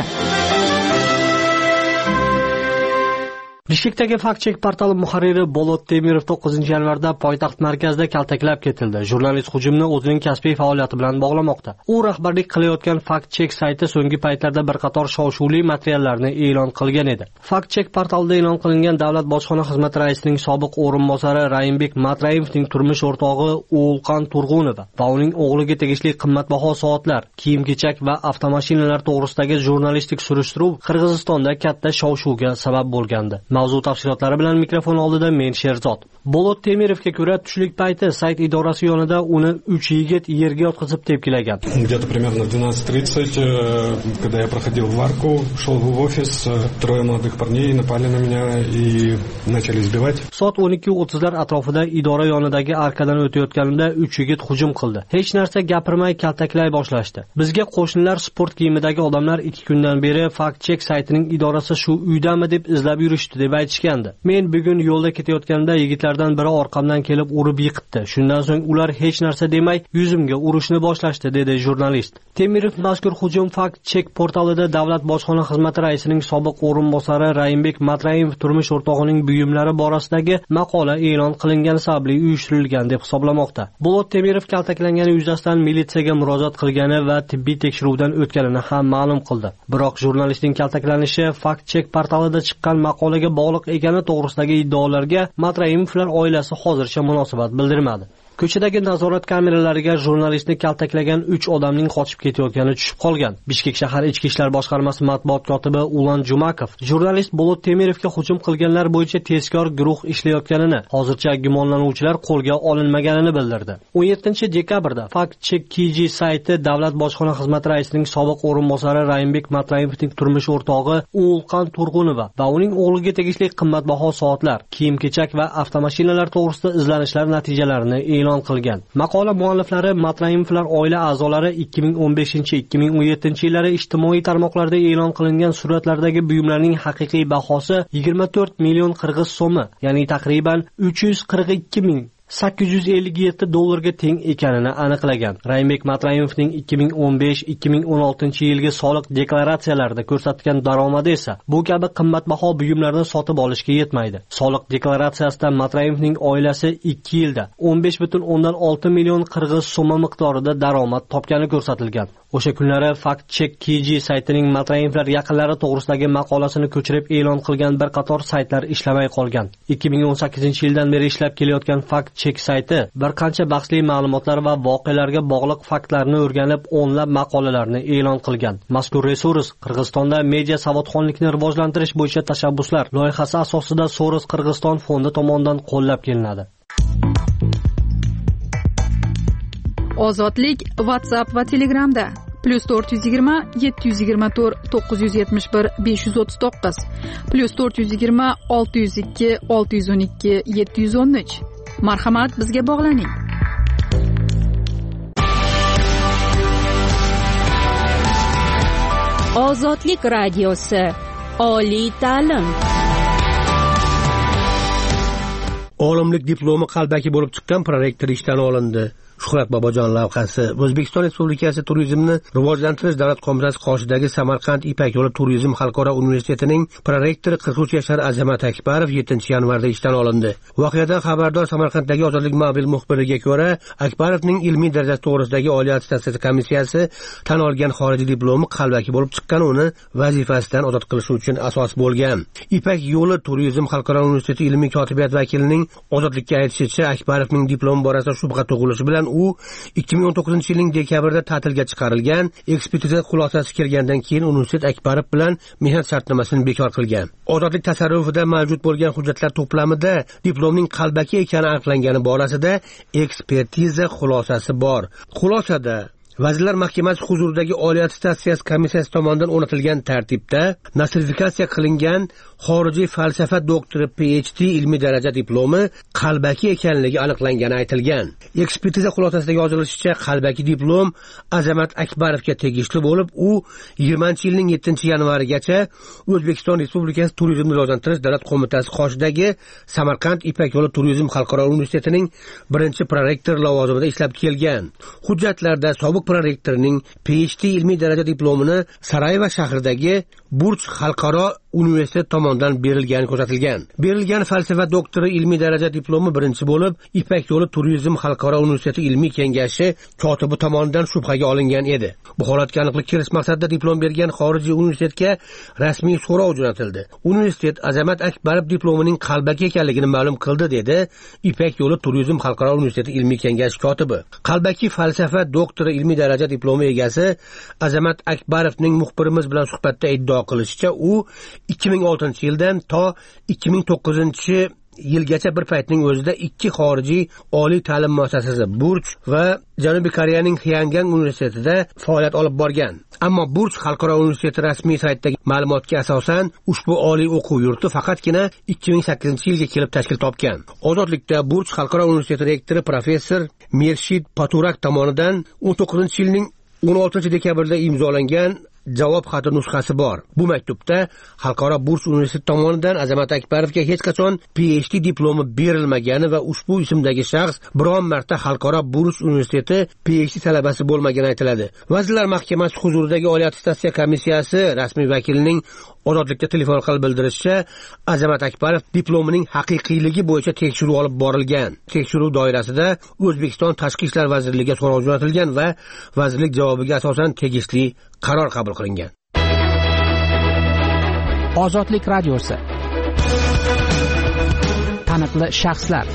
Bishkekdagi Fact-Check portali muharriri Bolot Temirov to'qqizinchi yanvarda poytaxt markazida kaltaklab ketildi. Jurnalist hujumni o'zining kasbiy faoliyati bilan bog'lamoqda. U rahbarlik qilayotgan Fact-Check sayti so'nggi paytlarda bir qator shov-shuvli materiallarni e'lon qilgan edi. Fact-Check portalida e'lon qilingan Davlat bojxona xizmati raisining sobiq o'rinbosari Raimbek Matrayevning turmush o'rtog'i O'lqon Turg'unova va uning o'g'liga tegishli qimmatbaho soatlar, kiyim-kechak va avtomashinalar to'g'risidagi jurnalistik surishtiruv Qirg'izistonda katta shov-shuvga sabab bo'lgandi. Mavzu tafsilotlari bilan mikrofon oldida men Sherzod. Bolot Temirovga ko'ra, tushlik payti sayt idorasi yonida uni uch yigit yerga yotqizib tepkilagan. Где-то примерно в двенадцать тридцать, когда я проходил в арку, шел в офис, трое молодых парней напали на меня и начали избивать. Soat o'n ikki o'ttizlar atrofida idora yonidagi arkadan o'tayotganimda uch yigit hujum qildi. Hech narsa gapirmay kaltaklay boshlashdi. Bizga qo'shnilar sport kiyimidagi odamlar ikki kundan beri Fact-Check saytining idorasi shu uydami deb izlab yurishdi deb aytishgandi. Men bugun yo'lda ketayotganda yigitlardan biri orqamdan kelib urib yiqitdi. Shundan so'ng ular hech narsa demay yuzimga urishni boshlashdi, dedi jurnalist. Temirov mazkur hujum Fact-Check portalida Davlat bojxona xizmati raisining sobiq o'rinbosari Raimbek Matrayev turmush o'rtog'ining buyumlari borasidagi maqola e'lon qilingani sababli uyushtirilgan deb hisoblamoqda. Bolot Temirov kaltaklangani yuzasidan militsiyaga murojaat qilgani va tibbiy tekshiruvdan o'tganini ham ma'lum qildi. Biroq jurnalistning kaltaklanishi Fact-Check portalida chiqqan maqolaga bog'liq ekani to'g'risidagi iddaolarga Matrayevlar oilasi hozircha munosabat bildirmadi. Ko'chadagi nazorat kameralariga jurnalistni kaltaklagan uch odamning qochib ketayotgani tushib qolgan. Bishkek shahar ichki ishlar boshqarmasi matbuot kotibi Ulan Jumakov jurnalist Bolot Temirovga hujum qilganlar bo'yicha tezkor guruh ishlayotganini, hozircha gumonlanuvchilar qo'lga olinmaganini bildirdi. o'n yettinchi dekabrda Fact-Check K G sayti Davlat bojxona xizmati raisining sobiq o'rinbosari Raimbek Matrayevning turmush o'rtog'i O'lqon Turg'unova va uning o'g'liga tegishli qimmatbaho soatlar, kiyim-kechak va avtomashinalar to'g'risida izlanishlar natijalarini e'lon qilgan. Maqola mualliflari Matrayevlar oila a'zolari ikki ming o'n beshinchi ikki ming o'n yettinchi yillari ijtimoiy tarmoqlarda e'lon qilingan suratlardagi buyumlarning haqiqiy bahosi yigirma to'rt million qirg'iz so'mi, ya'ni taxriban uch yuz qirq ikki ming sakkiz yuz ellik yetti dollarga teng ekanini aniqlagan. Raimbek Matrayevning ikki ming o'n besh ikki ming o'n oltinchi yilgi soliq deklaratsiyalarida ko'rsatgan daromadi esa bu kabi qimmatbaho buyumlarni sotib olishga yetmaydi. Soliq deklaratsiyasida Matrayevning oilasi ikki yilda o'n besh butun o'ndan olti million qirg'iz so'mi miqdorida daromad topgani ko'rsatilgan. O'sha kunlari Fact-Check K G saytining Matrayevlar yaqinlari to'g'risidagi maqolasini ko'chirib e'lon qilgan bir qator saytlar ishlamay qolgan. ikki ming o'n sakkizinchi yildan beri ishlab kelayotgan Fact-Check sayti bir qancha bahsli ma'lumotlar va voqealarga bog'liq faktlarni o'rganib, o'nlab maqolalarni e'lon qilgan. Mazkur resurs Qirg'izistonda media savodxonlikni rivojlantirish bo'yicha tashabbuslar loyihasi asosida Soros Qirg'iziston fondi tomonidan qo'llab kelinadi. Ozodlik WhatsApp va Telegramda plus to'rt yuz yigirma yetti yuz yigirma to'rt to'qqiz yuz yetmish bir besh yuz o'ttiz to'qqiz plus to'rt yuz yigirma olti yuz ikki olti yuz o'n ikki yetti yuz o'n uch. Marhamat, bizga bog'laning. Ozodlik radiosi. Oliy ta'lim. olimlik diplomi qalbaki bo'lib chiqqan prorektor ishdan olindi. Shuhrat Bobojon lavhasi. O'zbekiston Respublikasi Turizmni rivojlantirish davlat qo'mitasi qoshidagi Samarqand Ipak yo'li turizm xalqaro universitetining prorektori qirq uch yashar Azamat Akbarov yettinchi yanvarda ishdan olindi. Voqeadan xabardor Samarqanddagi Ozodlik mobil muxbiriga ko'ra, Akbarovning ilmiy darajasi to'g'risidagi oliy attestatsiya komissiyasi tan olgan xorijiy diplomi qalbaki bo'lib chiqqan uni vazifasidan ozod qilish uchun asos bo'lgan. Ipak yo'li turizm xalqaro universiteti ilmiy kotibiyat vakilining ozodlikka aytishicha, Akbarovning diplomi borasida shubha tug'ilishi bilan u ikki ming o'n to'qqizinchi yilning dekabrida ta'tilga chiqarilgan. Ekspertiza xulosasi kelgandan keyin universitet Akbarov bilan mehnat shartnomasini bekor qilgan. Ozodlik tasarrufida mavjud bo'lgan hujjatlar to'plamida diplomning qalbaki ekani aniqlangani borasida ekspertiza xulosasi bor. Xulosada Vazirlar Mahkamasi huzuridagi oliy attestatsiya komissiyasi tomonidan o'rnatilgan tartibda nostrifikatsiya qilingan xorijiy falsafa doktori P H D ilmiy daraja diplomi qalbaki ekanligi aniqlangani aytilgan. Ekspertiza xulosasida yozilishicha, qalbaki diplom Azamat Akbarovga tegishli bo'lib, u yigirmanchi yilning yettinchi yanvarigacha O'zbekiston Respublikasi Turizmni rivojlantirish davlat qo'mitasi qoshidagi Samarqand Ipak yo'li turizm xalqaro universitetining birinchi prorektori lavozimida ishlab kelgan. Hujjatlarda sobiq prorektorning P H D ilmiy daraja diplomini Sarayevo shahridagi Burj xalqaro universitet tomonidan berilgani ko'rsatilgan. Berilgan falsafa doktori ilmiy daraja diplomi birinchi bo'lib, Ipak yo'li turizm xalqaro universiteti ilmiy kengashi kotibi tomonidan shubhaga olingan edi. Bu holatga aniqlik kiritish maqsadida diplom bergan xorijiy universitetga rasmiy so'rov jo'natildi. Universitet Azamat Akbarov diplomining qalbaki ekanligini ma'lum qildi, dedi Ipak yo'li turizm xalqaro universiteti ilmiy kengashi kotibi. Qalbaki falsafa doktori ilmiy daraja diplomi egasi Azamat Akbarovning muxbirimiz bilan suhbatda iddao qilishicha, u ikki ming oltinchi yildan to ikki ming to'qqizinchi yilgacha bir paytning o'zida ikki xorijiy oliy ta'lim muassasasi Burj va Janubiy Koreyaning Hyangang universitetida faoliyat olib borgan. Ammo Burj xalqaro universiteti rasmiy saytidagi ma'lumotga asosan ushbu oliy o'quv yurti faqatgina ikki ming sakkizinchi yilga kelib tashkil topgan. Ozodlikda Burj xalqaro universiteti rektori professor Mershid Paturak tomonidan o'n to'qqizinchi yilning o'n oltinchi dekabrda imzolangan javob xati nusxasi bor. Bu maktubda xalqaro Burj universiteti tomonidan Azamat Akbarovga hech qachon P H D diplomi berilmagani va ushbu ismdagi shaxs biron marta xalqaro Burj universiteti P H D talabasi bo'lmagani aytiladi. Vazirlar Mahkamasi huzuridagi oliy attestatsiya komissiyasi rasmiy vakilining ozodlikda telefon orqali bildirishicha, Azamat Akbarov diplomining haqiqiyligi bo'yicha tekshiruv olib borilgan. Tekshiruv doirasida O'zbekiston Tashqi ishlar vazirligiga so'rov jo'natilgan va vazirlik javobiga asosan tegishli qaror qabul qilingan. Ozodlik radiosi. Taniqli shaxslar.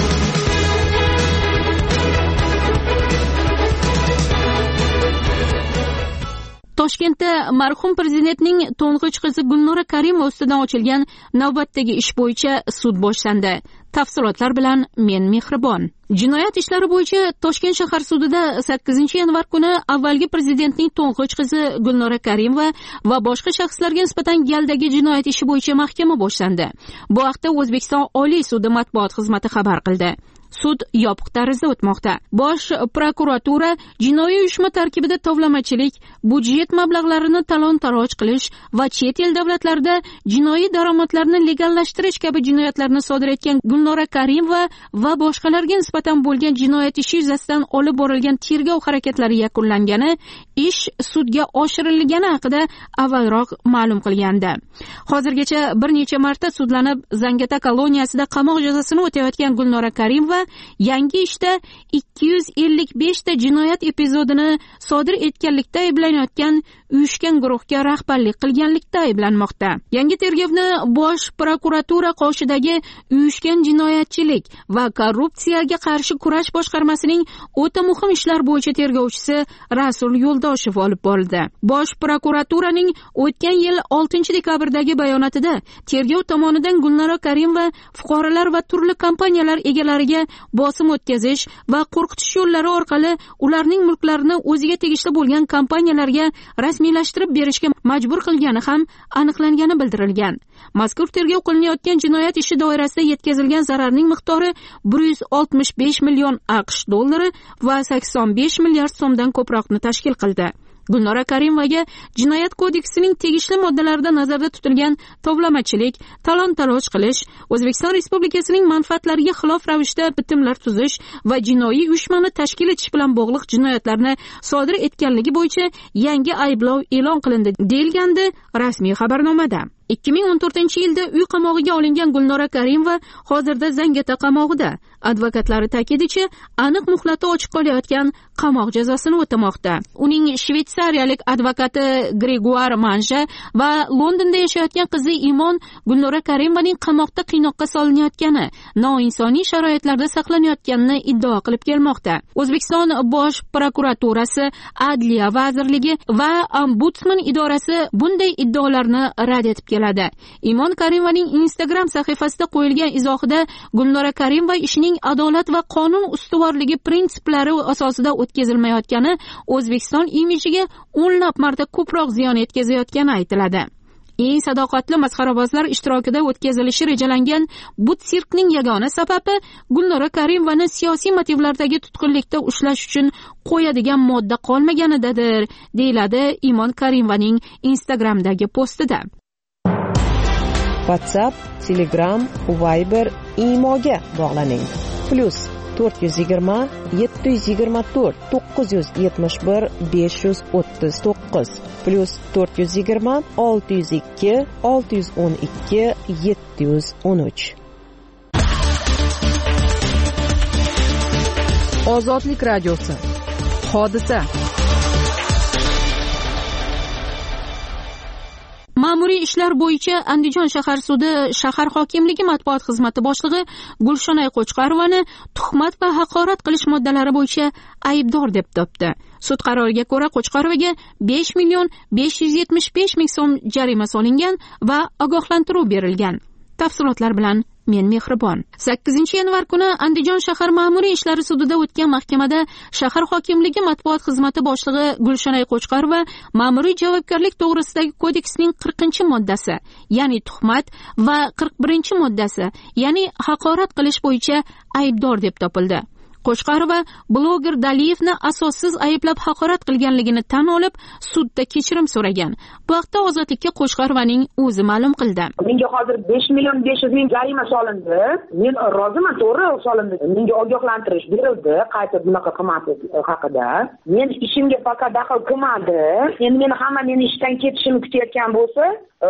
Toshkentda marhum prezidentning to'ng'ich qizi Gulnora Karimova ustidan ochilgan navbatdagi ish bo'yicha sud boshlandi. Tafsilotlar bilan men Mehribon. Jinoyat ishlari bo'yicha Toshkent shahar sudida sakkizinchi yanvar kuni avvalgi prezidentning to'ng'ich qizi Gulnora Karimova va boshqa shaxslarga nisbatan galdagi jinoyat ishi bo'yicha mahkama boshlandi. Bu haqda O'zbekiston Oliy sudi matbuot xizmati xabar qildi. Sud yopiq tarzda o'tmoqda. Bosh prokuratura jinoiy uyushma tarkibida tovlamachilik, budjet mablag'larini talon-taroj qilish va chet el davlatlarida jinoiy daromadlarni legallashtirish kabi jinoyatlarni sodir etgan Gulnora Karimova va boshqalarga nisbatan bo'lgan jinoyat ishi yuzasidan olib borilgan tergov harakatlari yakunlangani, ish sudga oshirilgani haqida avvalroq ma'lum qilgandi. Hozirgacha bir necha marta sudlanib, Zangata koloniyasida qamoq jazosini o'tayotgan Gulnora Karimova yangi ishda ikki yuz ellik besh ta jinoyat epizodini sodir etganlikda ayblanayotgan uyushgan guruhga rahbarlik qilganlikda ayblanmoqda. Yangi tergovni Bosh prokuratura qoshidagi uyushgan jinoyatchilik va korrupsiyaga qarshi kurash boshqarmasining o'ta muhim ishlar bo'yicha tergovchisi Rasul Yo'ldoshev olib borildi. Bosh prokuraturaning o'tgan yil oltinchi dekabrdagi bayonotida tergov tomonidan Gulnora Karimova fuqarolar va turli kompaniyalar egalariga bosim o'tkazish va qo'rqitish yo'llari orqali ularning mulklarini o'ziga tegishli bo'lgan kompaniyalarga rasmiylashtirib berishga majbur qilgani ham aniqlangani bildirilgan. Mazkur tergov qilinayotgan jinoyat ishi doirasida yetkazilgan zararning miqdori bir yuz oltmish besh million AQSh dollari va sakson besh milliard so'mdan ko'proqni tashkil qildi. Gulnora Karimovaga Jinoyat kodeksining tegishli moddalarida nazarda tutilgan tovlamachilik, talon-taroj qilish, O'zbekiston Respublikasining manfaatlariga xilof ravishda bitimlar tuzish va jinoiy uyushmani tashkil etish bilan bog'liq jinoyatlarni sodir etganligi bo'yicha yangi ayblov e'lon qilindi, deyilgandi rasmiy xabarnomada. ikki ming o'n to'rtinchi yilda uy qamog'iga olingan Gulnora Karimova hozirda Zangata qamog'ida. Advokatlari ta'kidicha, aniq muhlati ochiq qolayotgan qamoq jazosini o'tamoqda. Uning shvetsariyalik advokati Gregoire Manja va Londonda yashayotgan qizi Imon Gulnora Karimovaning qamoqda qiynoqqa solinayotgani, noinsoniy sharoitlarda saqlanayotganini iddao qilib kelmoqda. O'zbekiston Bosh prokuraturasi, Adliya vazirligi va Ombudsman idorasi bunday iddaolarni rad etib keladi. Imon Karimovaning Instagram sahifasida qo'yilgan izohida Gulnora Karimova ishining adolat va qonun ustuvorligi prinsiplari asosida o'tkazilmayotgani O'zbekiston imijiga o'nlab marta ko'proq ziyon yetkazayotgani aytiladi. Eng sadoqatli masxarabozlar ishtirokida o'tkazilishi rejalangan bu sirkning yagona sababi Gulnora Karimovani siyosiy motivlardagi tutqunlikda ushlash uchun qo'yadigan modda qolmaganidadir, deyiladi Imon Karimovaning Instagramdagi postida. WhatsApp, Telegram, Viber, Imoga bog'laning. Plus to'rt yuz yigirma yetti yuz yigirma to'rt to'qqiz yuz yetmish bir besh yuz o'ttiz to'qqiz plus to'rt yuz yigirma olti yuz ikki olti yuz o'n ikki yetti yuz o'n uch. Ozodlik radiosi. Hodisa. Ma'muriy ishlar bo'yicha Andijon shahar sudi shahar hokimligi matbuot xizmati boshlig'i Gulshonay Qo'chqarovani tuhmat va haqorat qilish moddalari bo'yicha aybdor deb topdi. Sud qaroriga ko'ra Qo'chqarovaga besh million besh yuz yetmish besh ming so'm jarima solingan va ogohlantiruv berilgan. Tafsilotlar bilan men Mehribon. sakkizinchi yanvar kuni Andijon shahar ma'muriy ishlari sudida o'tgan mahkamada shahar hokimligi matbuot xizmati boshlig'i Gulshonay Qo'chqarova ma'muriy javobgarlik to'g'risidagi kodeksning qirqinchi moddasi, ya'ni tuhmat va qirq birinchi moddasi, ya'ni haqorat qilish bo'yicha aybdor deb topildi. Qo'chqarova bloger Daliyevni asossiz ayblab haqorat qilganligini tan olib, sudda kechirim so'ragan. Bu haqda Ozodlikka Qo'chqarovaning o'zi ma'lum qildi. Menga hozir besh million besh yuz ming jarima solindi. Men roziman, to'g'ri solindi. Menga ogohlantirish berildi, qayta bunaqa qilmaslik haqida. Men ishimga faqat daxl qilmadi. Endi meni hamma meni ishdan ketishimni kutayotgan bo'lsa,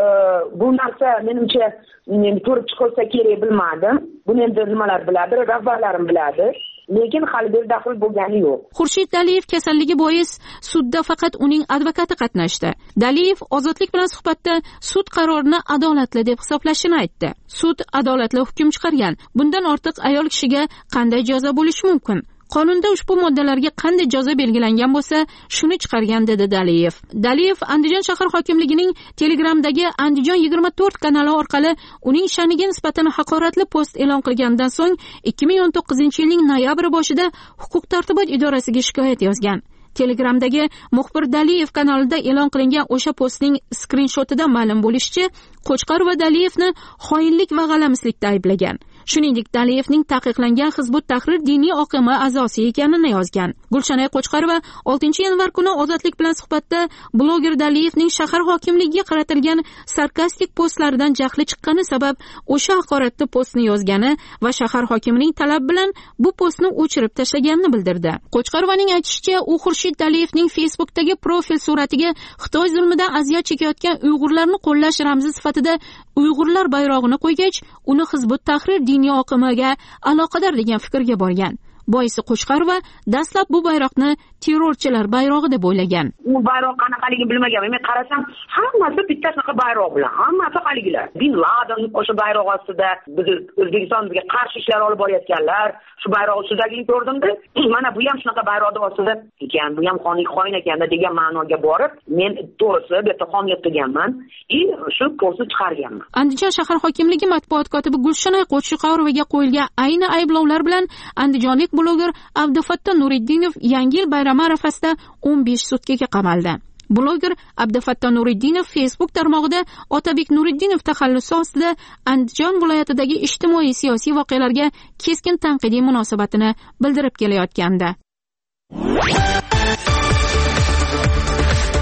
bu narsa menimcha men ko'rib chiqilsa kerak bilmadim. Buni endi nimalar biladi, rahbarlarim biladi. Lekin hali bir daxl bo'lgani yo'q. Xurshid Daliyev kasalligi bois sudda faqat uning advokati qatnashdi. Daliyev Ozodlik bilan suhbatda sud qarorini adolatli deb hisoblashini aytdi. Sud adolatli hukm chiqargan. Bundan ortiq ayol kishiga qanday jazo bo'lishi mumkin? Qonunda ushbu moddalarga qanday jazo belgilangan bo'lsa, shuni chiqargan, dedi Daliyev. Daliyev Andijon shahar hokimligining Telegramdagi Andijon yigirma to'rt kanali orqali uning sha'niga nisbatan haqoratli post e'lon qilgandan so'ng ikki ming o'n to'qqizinchi yilning noyabr boshida huquq-tartibot idorasiga shikoyat yozgan. Telegramdagi muxbir Daliyev kanalida e'lon qilingan o'sha postning skrinshotida ma'lum bo'lishicha, Qo'chqarova Daliyevni xoinlik va g'alamislikda ayblagan. Shuningdek, Daliyevning taqiqlangan Hizbut Tahrir diniy oqimi a'zosi ekanini yozgan. Gulshonay Qo'chqarova oltinchi yanvar kuni Ozodlik bilan suhbatda bloger Daliyevning shahar hokimligiga qaratilgan sarkastik postlaridan jahli chiqqani sabab o'sha haqoratli postni yozgani va shahar hokimining talab bilan bu postni o'chirib tashlaganini bildirdi. Qo'chqarovaning aytishicha, u Xurshid Daliyevning Facebookdagi profil suratiga Xitoy zulmidan aziyat chekayotgan Uyg'urlarni qo'llash ramzi sifatida Uyg'urlar bayrog'ini qo'ygach, uni Hizbut Tahrir diniy oqimiga aloqador degan fikrga borgan. Boisi Qo'chqarova dastlab bu bayroqni terrorchilar bayrog'i deb o'ylagan. U bayroq qanaqaligini bilmaganman. Men qarasam, hammasi bitta sanaqa bayroq bilan, hammasi haligilar. Bin Laden o'sha bayroq ostida biz O'zbekistonga qarshi ishlar olib borayotganlar, shu bayroq ustidagini ko'rdimda, mana bu ham shunaqa bayroqning ostida ekan, bu ham xonlik xoin ekanda degan ma'noga borib, men to'g'risi bu yerda xonlik qilganman, и shu postni chiqarganman. Andijon shahar hokimligi matbuot kotibi Gulshonay Qo'chqarovaga qo'yilgan ayni ayblovlar bilan andijonlik bloger Abdufatto Nuriddinov Yangi yil bayrami arafasida o'n besh sutkaga qamaldi. Bloger Abdufatto Nuriddinov Facebook tarmog'ida Otabek Nuriddinov taxallusi ostida Andijon viloyatidagi ijtimoiy siyosiy voqealarga keskin tanqidiy munosabatini bildirib kelayotgandi.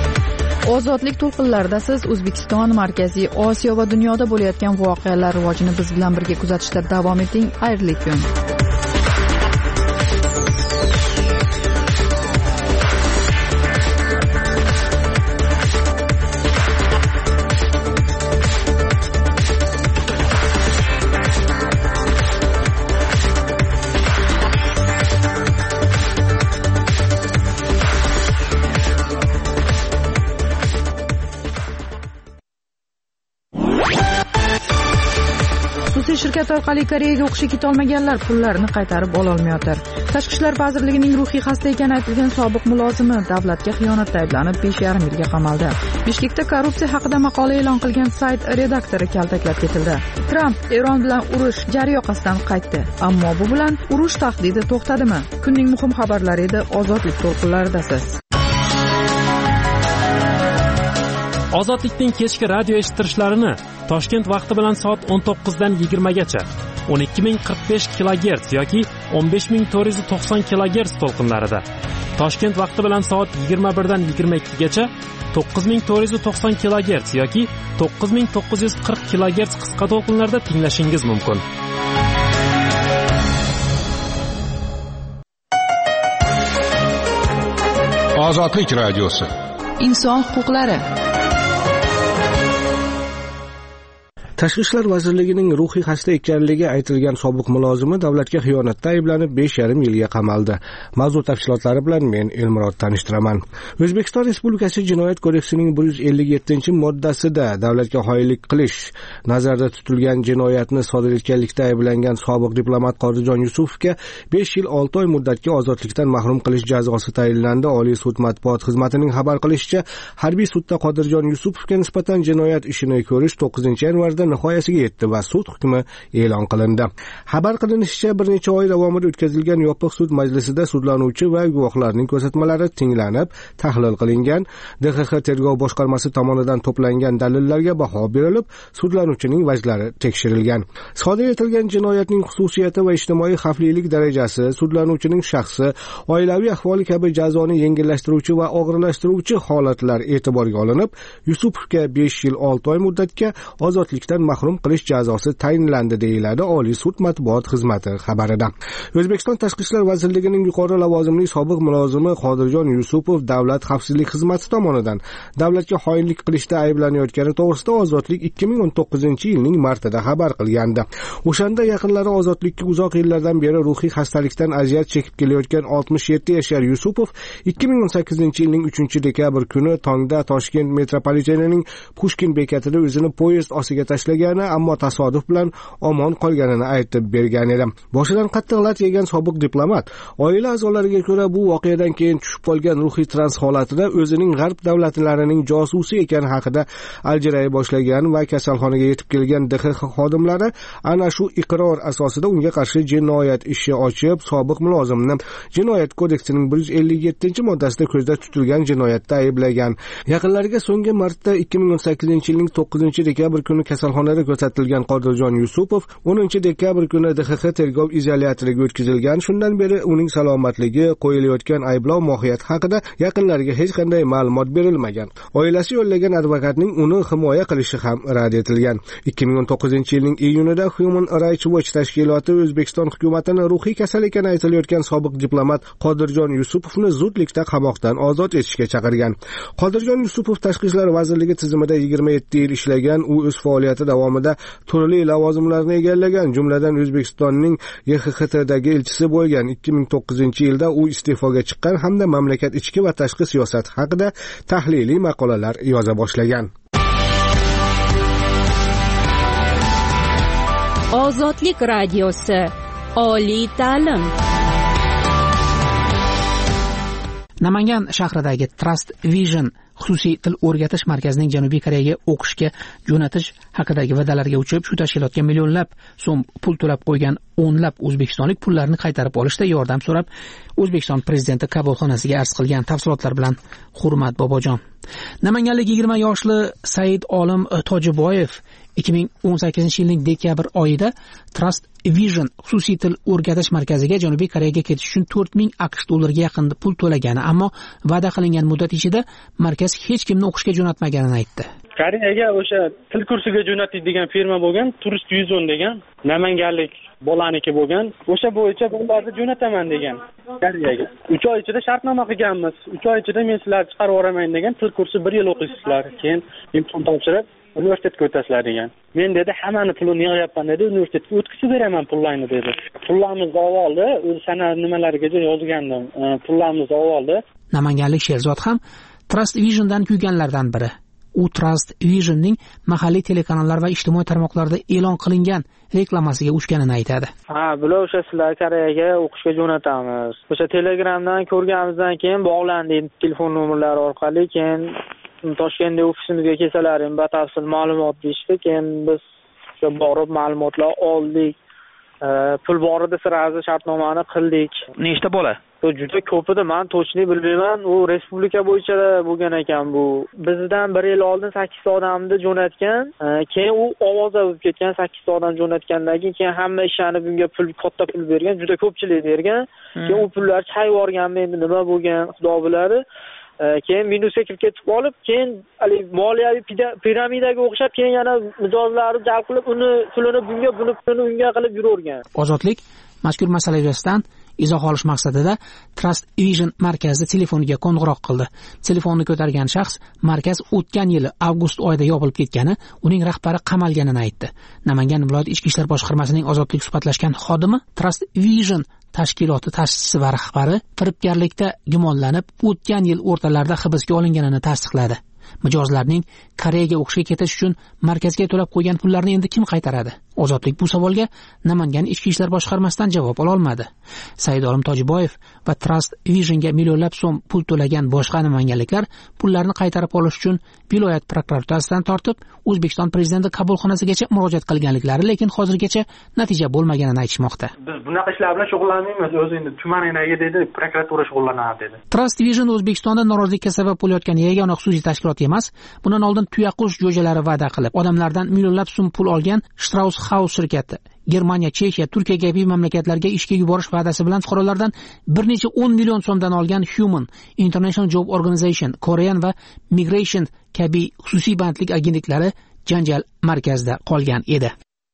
ozodlik to'lqinlarida siz O'zbekiston, Markaziy Osiyo va dunyoda bo'layotgan voqealar rivojini biz bilan birga kuzatishda davom eting. Xayrli kun. Shirkat orqali Koreyaga o'qishga ketolmaganlar pullarini qaytarib ololmayotir. Tashqi ishlar vazirligining ruhiy xasta ekani aytilgan sobiq mulozimi davlatga xiyonatda ayblanib besh yarim yilga qamaldi. Bishkekda korrupsiya haqida maqola e'lon qilgan sayt redaktori kaltaklab ketildi. Tramp Eron bilan urush jari yoqasidan qaytdi. Ammo bu bilan urush tahdidi to'xtadimi? Kunning muhim xabarlari edi, ozodlik to'lqinlarida siz. Ozodlikning kechki radio eshittirishlarini Toshkent vaqti bilan soat o'n to'qqizdan yigirmagacha o'n ikki ming qirq besh kilogerts yoki o'n besh ming to'rt yuz to'qson kilogerts to'lqinlarida, Toshkent vaqti bilan soat yigirma birdan yigirma ikkigacha to'qqiz ming to'rt yuz to'qson kilogerts yoki to'qqiz ming to'qqiz yuz qirq kilogerts qisqa to'lqinlarda tinglashingiz mumkin. Ozodlik radiosi. Inson huquqlari. Tashqi ishlar vazirligining ruhiy xasta ekanligi aytilgan sobiq mulozimi davlatga xiyonatda ayblanib besh yarim yilga qamaldi. Mavzu tafsilotlari bilan men Elmurod tanishtiraman. O'zbekiston Respublikasi Jinoyat kodeksining bir yuz ellik yettinchi moddasida davlatga xoinlik qilish nazarda tutilgan jinoyatni sodir etganlikda ayblangan sobiq diplomat Qodirjon Yusufovga besh yil olti oy muddatga ozodlikdan mahrum qilish jazosi tayinlandi. Oliy sud matbuot xizmatining xabar qilishicha, harbiy sudda Qodirjon Yusupovga nisbatan jinoyat ishini ko'rish to'qqizinchi yanvarda nihoyasiga yetdi va sud hukmi e'lon qilindi. Xabar qilinishicha, bir necha oy davomida o'tkazilgan yopiq sud majlisida sudlanuvchi va guvohlarning ko'rsatmalari tinglanib, tahlil qilingan. D X X tergov boshqarmasi tomonidan to'plangan dalillarga baho berilib, sudlanuvchining vajlari tekshirilgan. Sodir etilgan jinoyatning xususiyati va ijtimoiy xavflilik darajasi, sudlanuvchining shaxsi, oilaviy ahvoli kabi jazoni yengillashtiruvchi va og'irlashtiruvchi holatlar e'tiborga olinib, Yusupovga besh yil olti oy muddatga ozodlikdan mahrum qilish jazosi tayinlandi, deyiladi Oliy sud matbuot xizmati xabarida. O'zbekiston Tashqi ishlar vazirligining yuqori lavozimli sobiq mulozimi Qodirjon Yusupov Davlat xavfsizlik xizmati tomonidan davlatga xoinlik qilishda ayblanayotgani to'g'risida Ozodlik ikki ming o'n to'qqizinchi yilning martida xabar qilgandi. O'shanda yaqinlari ozodlikka uzoq yillardan beri ruhiy xastalikdan aziyat chekib kelayotgan oltmish yetti yashar Yusupov ikki ming o'n sakkizinchi yilning uchinchi dekabr kuni tongda Toshkent metropolitenining Pushkin bekatida o'zini poyezd ostiga tashlagani, ammo tasodif bilan omon qolganini aytib bergan edi. Boshidan qattiq lat yegan sobiq diplomat oila a'zolariga ko'ra bu voqeadan keyin tushib qolgan ruhiy trans holatida o'zining g'arb davlatlarining josusi ekani haqida aljiray boshlagan va kasalxonaga yetib kelgan D X X xodimlari ana shu iqror asosida unga qarshi jinoyat ishi ochib, sobiq mulozimni Jinoyat kodeksining bir yuz ellik yettinchi moddasida ko'zda tutilgan jinoyatda ayblagan. Yaqinlariga so'nggi marta ikki ming o'n sakkizinchi yilning to'qqizinchi dekabr kuni kasalxonada ko'rsatilgan Qodirjon Yusupov o'ninchi dekabr kuni D X X tergov izolyatoriga o'tkazilgan. Shundan beri uning salomatligi, qo'yilayotgan ayblov mohiyati haqida yaqinlariga hech qanday ma'lumot berilmagan. Oilasi yo'llagan advokatning uni himoya qilishi ham rad etilgan. ikki ming o'n to'qqizinchi yilning iyunida Human Rights Watch tashkiloti O'zbekiston hukumatini ruhiy kasal ekani aytilayotgan sobiq diplomat Qodirjon Yusupovni zudlikda qamoqdan ozod etishga chaqirgan. Qodirjon Yusupov Tashqi ishlar vazirligi tizimida yigirma yetti yil ishlagan. U o'z faoliyati davomida turli lavozimlarni egallagan, jumladan O'zbekistonning Y X X Tdagi elchisi bo'lgan. ikki ming to'qqizinchi yilda u iste'foga chiqqan hamda mamlakat ichki va tashqi siyosati haqida tahliliy maqolalar yoza boshlagan. Ozodlik radiosi. Oliy ta'lim. Namangan shahridagi Trust Vision xususiy til o'rgatish markazining Janubiy Koreyaga o'qishga jo'natish haqidagi va'dalarga uchib, shu tashkilotga millionlab so'm pul to'lab qo'ygan o'nlab o'zbekistonlik pullarni qaytarib olishda yordam so'rab O'zbekiston prezidenti qabulxonasiga arz qilgan. Tafsilotlar bilan Hurmat Bobojon. Namanganlik yigirma yoshli Said Olim Tojiboyev ikki ming o'n sakkizinchi yilning dekabr oyida Trust Vision xususiy til o'rgatish markaziga Janubiy Koreyaga ketish uchun to'rt ming AQSh dollariga yaqin pul to'lagani, ammo va'da qilingan muddat ichida markaz hech kimni o'qishga jo'natmaganini aytdi. Koreyaga o'sha til kursiga jo'natdik degan firma bo'lgan, Turist Vision degan, namanganlik bolaniki bo'lgan, o'sha bo'yicha bolalarni jo'nataman degan Koreyaga. uch oy ichida shartnoma qilganmiz. uch oy ichida men sizlarni chiqarib yuboraman degan, til kursi bir yil o'qiysizlar, keyin imtihon topshirib universitetga o'tasizlar degan. Men dedi, hammani pulini yig'yapman dedi, universitetga o'tkazib beraman pullarni dedi. Pullarimizni olib oldi, o'zi sana nimalarigacha yozgandim. Pullarimizni olib oldi. Namanganlik Sherzod ham Trust Vision'dan kuyganlardan biri. U Trust Vision'ning mahalliy telekanallar va ijtimoiy tarmoqlarda e'lon qilingan reklamasiga uchganini aytadi. Ha, bular o'sha sizlar Koreyaga o'qishga jo'natamiz. O'sha Telegramdan ko'rganimizdan keyin bog'landik telefon nomerlari orqali, keyin Toshkentda ofisimizga kelsalaring batafsil ma'lumot berishdi. Keyin biz o'sha borib ma'lumotlar oldik. Pul bor edi, sirasi shartnomani qildik. Nechta bola? Bu juda ko'p edi, men точно bilmayman. U respublika bo'yicha bo'lgan ekan bu. Bizdan bir yil oldin sakkizta odamni jo'natgan, keyin u ovozga o'tib ketgan, sakkizta odam jo'natgandan keyin keyin hamma ishlanib bunga pul, katta pul bergan, juda ko'pchilik bergan. Keyin u pullar chayib yuborganmi, endi nima bo'lgan, Xudo biladi. Keyin minusga kirib ketib qolib, keyin moliyaviy piramidaga o'xshab, keyin yana mijozlarni jalb qilib, uni pulini bunga, buni pulini unga qilib yuravergan. Ozodlik mazkur masala yuzasidan izoh olish maqsadida Trust Vision markazi telefoniga qo'ng'iroq qildi. Telefonni ko'targan shaxs markaz o'tgan yili avgust oyida yopilib ketgani, uning rahbari qamalganini aytdi. Namangan viloyat ichki ishlar boshqarmasining Ozodlik suhbatlashgan xodimi Trust Vision tashkiloti ta'sischisi va rahbari firibgarlikda gumonlanib, o'tgan yil o'rtalarida hibsga olinganini tasdiqladi. Mijozlarning Koreyaga o'qishga ketish uchun markazga to'lab qo'ygan pullarni endi kim qaytaradi? Ozodlik bu savolga Namangan ichki ishlar boshqarmasidan javob ola olmadi. Said Olim Tojiboyev va Trust Vision'ga millionlab so'm pul to'lagan boshqa namanganliklar pullarni qaytarib olish uchun viloyat prokuraturasidan tortib O'zbekiston prezidenti qabulxonasigacha murojaat qilganliklari, lekin hozirgacha natija bo'lmaganini aytishmoqda. Biz bunaqa ishlar bilan shug'ullanmaymiz, o'zi endi tumanidagi dedi, prokuratura shug'ullanadi dedi. Trust Vision O'zbekistonda norozilikka sabab bo'layotgan yagona xususiy tashkilot emas. Bundan oldin tuyaqush jo'jalari va'da qilib, odamlardan millionlab so'm pul olgan Strauss House shirkati Germaniya, Chexiya, Turkiya kabi mamlakatlarga ishga yuborish va'dasi bilan fuqarolardan bir necha o'n million so'mdan olgan Human, International Job Organization, Korean va Migration kabi xususiy bandlik agentliklari janjal markazida qolgan edi.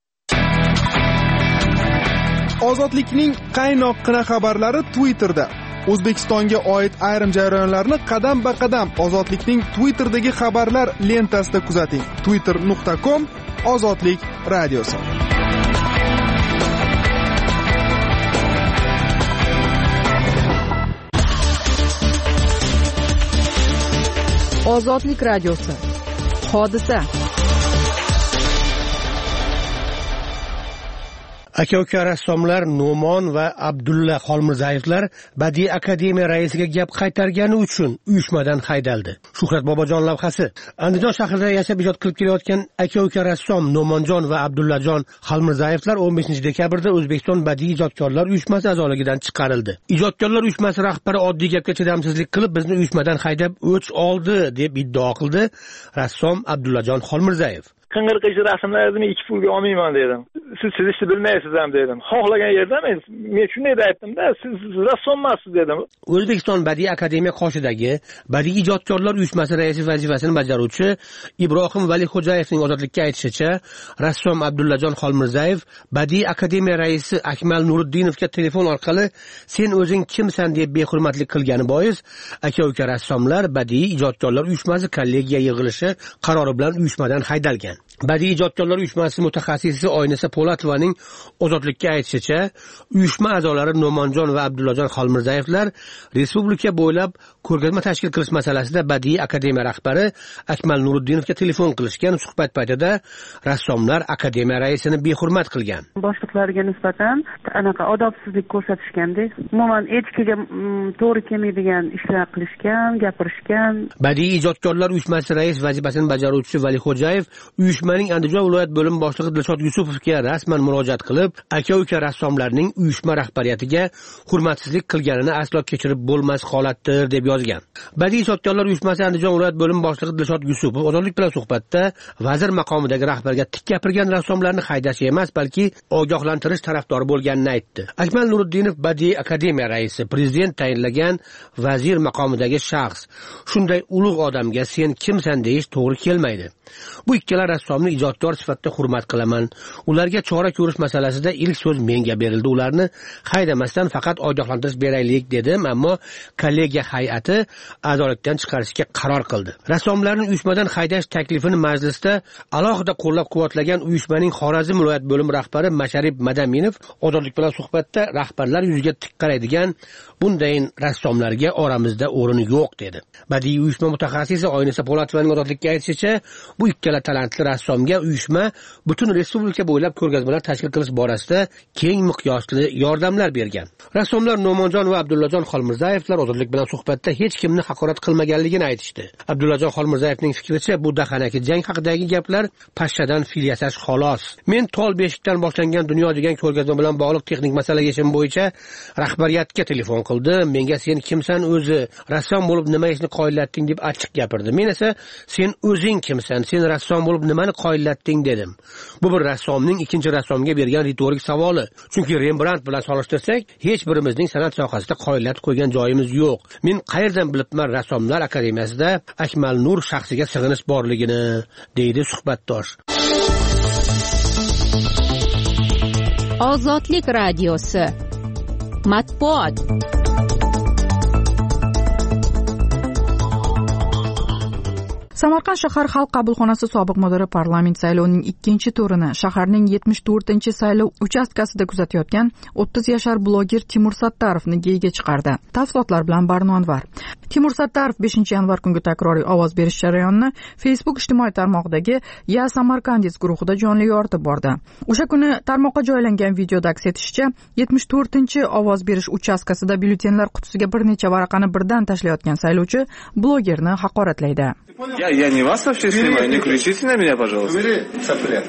Ozodlikning qaynoqqina xabarlari Twitterda. O'zbekistonga oid ayrim jarayonlarni qadam-ba-qadam Ozodlikning Twitter'dagi xabarlar lentasida kuzating. twitter nuqta com Ozodlik radiosi. Ozodlik radiosi. Hodisa. Aka-uka rassomlar No'mon va Abdulla Xolmirzayevlar Badiiy akademiya raisiga gap qaytargani uchun uyushmadan haydaldi. Shuhrat Bobojon lavhasi. Andijon shahrida yashab ijod qilib kelayotgan aka-uka rassom No'monjon va Abdullajon Xolmirzayevlar o'n beshinchi dekabrda O'zbekiston Badiiy ijodkorlar uyushmasi a'zoligidan chiqarildi. Ijodkorlar uyushmasi rahbari oddiy gapga chidamsizlik qilib bizni uyushmadan haydab o'ch oldi deb iddao qildi rassom Abdullajon Xolmirzayev. Qing'ir-qing'ir rasmlarni ikki pulga olmayman dedim. Siz chizishni bilmaysiz ham dedim. Xohlagan yerda men men shunday aytdim-da, siz rassom emassiz dedim. O'zbekiston Badiiy akademiya qoshidagi Badiiy ijodkorlar uyushmasi raisi vazifasini bajaruvchi Ibrohim Valixo'jayevning Ozodlikka aytishicha, rassom Abdullajon Xolmirzayev Badiiy akademiya raisi Akmal Nuriddinovga telefon orqali "Sen o'zing kimsan?" deb behurmatlik qilgani bois, aka-uka rassomlar Badiiy ijodkorlar uyushmasi kollegiya yig'ilishi qarori bilan uyushmadan haydalgan. Badiiy ijodkorlar uyushmasi mutaxassisi Oynisa Po'latovaning Ozodlikka aytishicha, uyushma a'zolari No'monjon va Abdullajon Xolmirzayevlar respublika bo'ylab ko'rgazma tashkil qilish masalasida Badiiy akademiya rahbari Akmal Nuriddinovga telefon qilishgan. Suhbat paytida rassomlar akademiya raisini behurmat qilgan. Boshliqlarga nisbatan anaqa odobsizlik ko'rsatishganda, umuman etikaga to'g'ri kelmaydigan ishlar qilishgan, gapirishgan. Badiiy ijodkorlar uyushmasi rais vazifasini bajaruvchi Valixo'jayev uyushma uyushmaning Andijon viloyat bo'limi boshlig'i Dilshod Yusupovga rasman murojaat qilib, aka-uka rassomlarning uyushma rahbariyatiga hurmatsizlik qilganini aslo kechirib bo'lmas holatdir deb yozgan. Badiiy ijodkorlar uyushmasi Andijon viloyat bo'limi boshlig'i Dilshod Yusupov ozodlik bilan suhbatda vazir maqomidagi rahbarga tik gapirgan rassomlarni haydash emas, balki ogohlantirish tarafdori bo'lganini aytdi. Akmal Nuriddinov Badiiy akademiya raisi, prezident tayinlagan vazir maqomidagi shaxs shunday ulug' odamga sen kimsan deyish to'g'ri kelmaydi. Bu ikkala rassomni ijodkor sifatida hurmat qilaman. Ularga chora ko'rish masalasida ilk so'z menga berildi. Ularni haydamasdan faqat ogohlantirish beraylik dedim, ammo kollegiya hay'ati a'zolikdan chiqarishga qaror qildi. Rassomlarning uyushmadan haydash taklifini majlisda alohida qo'llab-quvvatlagan uyushmaning Xorazm viloyat bo'limi rahbari Masharib Madaminov ozodlik bilan suhbatda rahbarlar yuziga tik qaraydigan bunday rassomlarga oramizda o'rin yo'q dedi. Badiiy uyushma mutaxassisi Oynisa Po'latovaning ozodlikka aytishicha, bu ikkala talantli rassomga uyushma butun respublika bo'ylab ko'rgazmalar tashkil qilish borasida keng miqyosli yordamlar bergan. Rassomlar No'monjon va Abdullajon Xolmirzayevlar ozodlik bilan suhbatda hech kimni haqorat qilmaganligini aytishdi. Abdullajon Xolmirzayevning fikricha, bu dahanaki jang haqidagi gaplar pashshadan fil yasash xolos. Men Tol beshikdan boshlangan dunyo degan ko'rgazma bilan bog'liq texnik masala yechimi bo'yicha rahbariyatga telefon qildi. Menga sen kimsan o'zi, rassom bo'lib nima ishni qoyillatding deb achchiq gapirdi. Men esa sen o'zing kimsan, sen rassom bo'lib nimani qoyillatding dedim. Bu bir rassomning ikkinchi rassomga bergan ritorik savoli. Chunki Rembrandt bilan solishtirsak, hech birimizning san'at sohasida qoyillatib qo'ygan joyimiz yo'q. Men qayerdan bilibman Rassomlar akademiyasida Akmal Nur shaxsiga sig'inish borligini, deydi suhbatdosh. Ozodlik radiosi matbuot. Samarqand shahar xalq qabulxonasi sobiq mudiri parlament saylovining ikkinchi turini shaharning yetmish to'rtinchi saylov uchastkasida kuzatayotgan o'ttiz yashar bloger Timur Sattarovni geyiga chiqardi. Tafsilotlar bilan Barnonvar. Timur Sattarov beshinchi yanvar kungi takroriy ovoz berish jarayonini Facebook ijtimoiy tarmog'idagi Ya Samarkandis guruhida jonli yoritib bordi. O'sha kuni tarmoqqa joylangan videoda aks etishicha, yetmish to'rtinchi ovoz berish uchastkasida byulletenlar qutisiga bir necha varaqani birdan tashlayotgan saylovchi blogerni haqoratlaydi. Я, я не вас вообще снимаю, не кричите на меня, пожалуйста. Убери сопляк.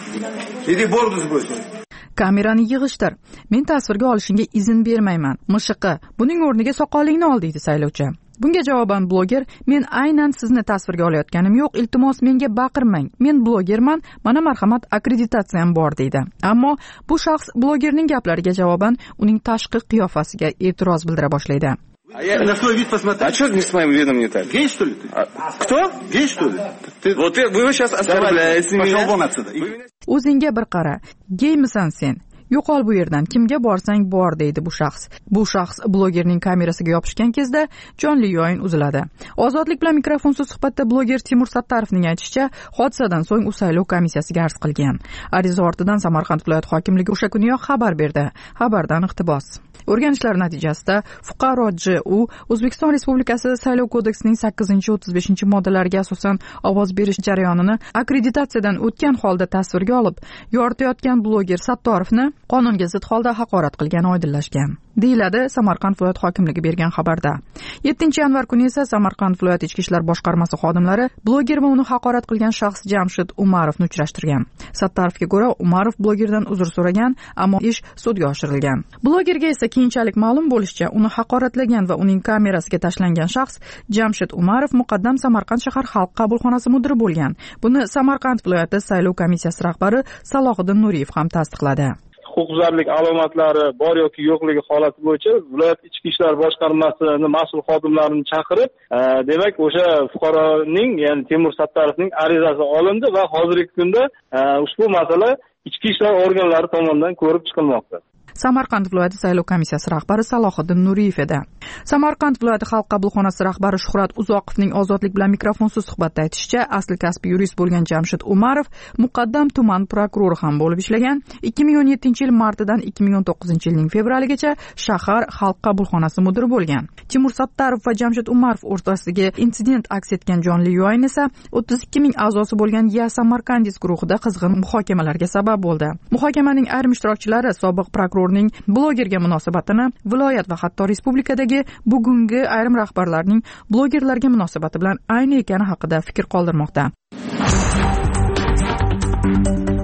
Иди борду сбрось. Kamerani yig'ishtir. Men tasvirga olishingga izn bermayman. Mishiqi, buning o'rniga soqolingni ol, deydi saylovchi. Bunga javoban bloger, men aynan sizni tasvirga olayotganim yo'q, iltimos menga baqirmang. Men blogerman, mana marhamat akkreditatsiyam bor, deydi. Ammo bu shaxs blogerning gaplariga javoban uning tashqi qiyofasiga e'tiroz bildira boshlaydi. А я на свой вид посмотрю. А что не с моим видом не так? Гей, что ли ты? А, кто? Гей, что ли? Ты, вот ты, вы сейчас оскорбляете меня. Пошел вон отсюда. O'zingga bir qara. Geymisan sen? Yo'qol bu yerdan, kimga borsang bor, deydi bu shaxs. Bu shaxs blogerning kamerasiga yopishgan kezda jonli yo'yin uziladi. Ozodlik bilan mikrofonsiz suhbatda bloger Timur Sattarovning aytishicha, hodisadan so'ng u saylov komissiyasiga arz qilgan. Ariza ortidan Samarqand viloyat hokimligi o'sha kuniyoq xabar berdi. Xabardan iqtibos. O'rganishlar natijasida fuqaro J U O'zbekiston Respublikasi Saylov kodeksining sakkizinchi o'ttiz beshinchi moddalariga asosan ovoz berish jarayonini akkreditatsiyadan o'tgan holda tasvirga olib, yoritayotgan bloger Sattarovni qonunga zid holda haqorat qilgani oydinlashgan, deyiladi Samarqand viloyat hokimligi bergan xabarda. yettinchi yanvar kuni esa Samarqand viloyat ichki ishlar boshqarmasi xodimlari bloger va uni haqorat qilgan shaxs Jamshid Umarovni uchrashtirgan. Sattarovga ko'ra, Umarov blogerdan uzr so'ragan, ammo ish sudga oshirilgan. Blogerga esa keyinchalik ma'lum bo'lishicha, uni haqoratlagan va uning kamerasiga tashlangan shaxs Jamshid Umarov muqaddam Samarqand shahar xalq qabulxonasi mudiri bo'lgan. Buni Samarqand viloyati saylov komissiyasi rahbari Salohiddin Nuriyev ham tasdiqladi. Huquqbuzarlik alomatlari bor yoki yo'qligi holati bo'yicha viloyat ichki ishlar boshqarmasini mas'ul xodimlarini chaqirib, demak o'sha fuqaroning, ya'ni Timur Sattarovning arizasi olindi va hozirgi kunda ushbu masala ichki ishlar organlari tomonidan ko'rib chiqilmoqda. Samarqand viloyati saylov komissiyasi rahbari Salohiddin Nuriyev edi. Samarqand viloyati xalq qabulxonasi rahbari Shuhrat Uzoqovning ozodlik bilan mikrofonsiz suhbatda aytishicha, asli kasbi yurist bo'lgan Jamshid Umarov muqaddam tuman prokurori ham bo'lib ishlagan. ikki ming o'n yettinchi yil martidan ikki ming o'n to'qqizinchi yilning fevraligacha shahar xalq qabulxonasi mudiri bo'lgan. Timur Sattarov va Jamshid Umarov o'rtasidagi insident aks etgan jonli yo'yin esa o'ttiz ikki ming a'zosi bo'lgan Ya Samarkandis guruhida qizg'in muhokamalarga sabab bo'ldi. Muhokamaning ayrim ishtirokchilari sobiq prokuror ning blogerga munosabatini, viloyat va hatto respublikadagi bugungi ayrim rahbarlarning blogerlarga munosabati bilan ayni ekani haqida fikr qoldirmoqda.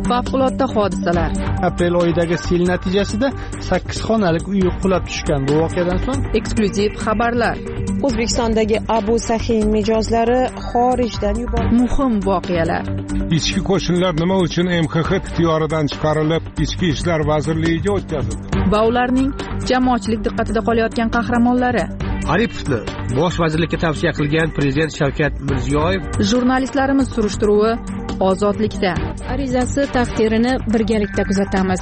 Favqulodda hodisalar. Aprel oyidagi sel natijasida sakkiz xonalik uy qulab tushgan. Bu voqeadan so'ng eksklyuziv xabarlar. O'zbekistondagi Abu Sahin mijozlari xorijdan yuborildi. Muhim voqealar. Ichki qo'shinlar nima uchun M X X ixtiyoridan chiqarilib, Ichki ishlar vazirligiga o'tkazildi? Va ularning jamoatchilik diqqatida qolayotgan qahramonlari. Aripovni bosh vazirlikka tavsiya qilgan prezident Shavkat Mirziyoyev. Jurnalistlarimiz surishtiruvi Ozodlikda. Arizasi taqdirini birgalikda kuzatamiz.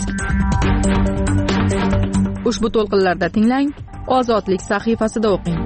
Ushbu to'lqinlarda tinglang, Ozodlik sahifasida o'qing.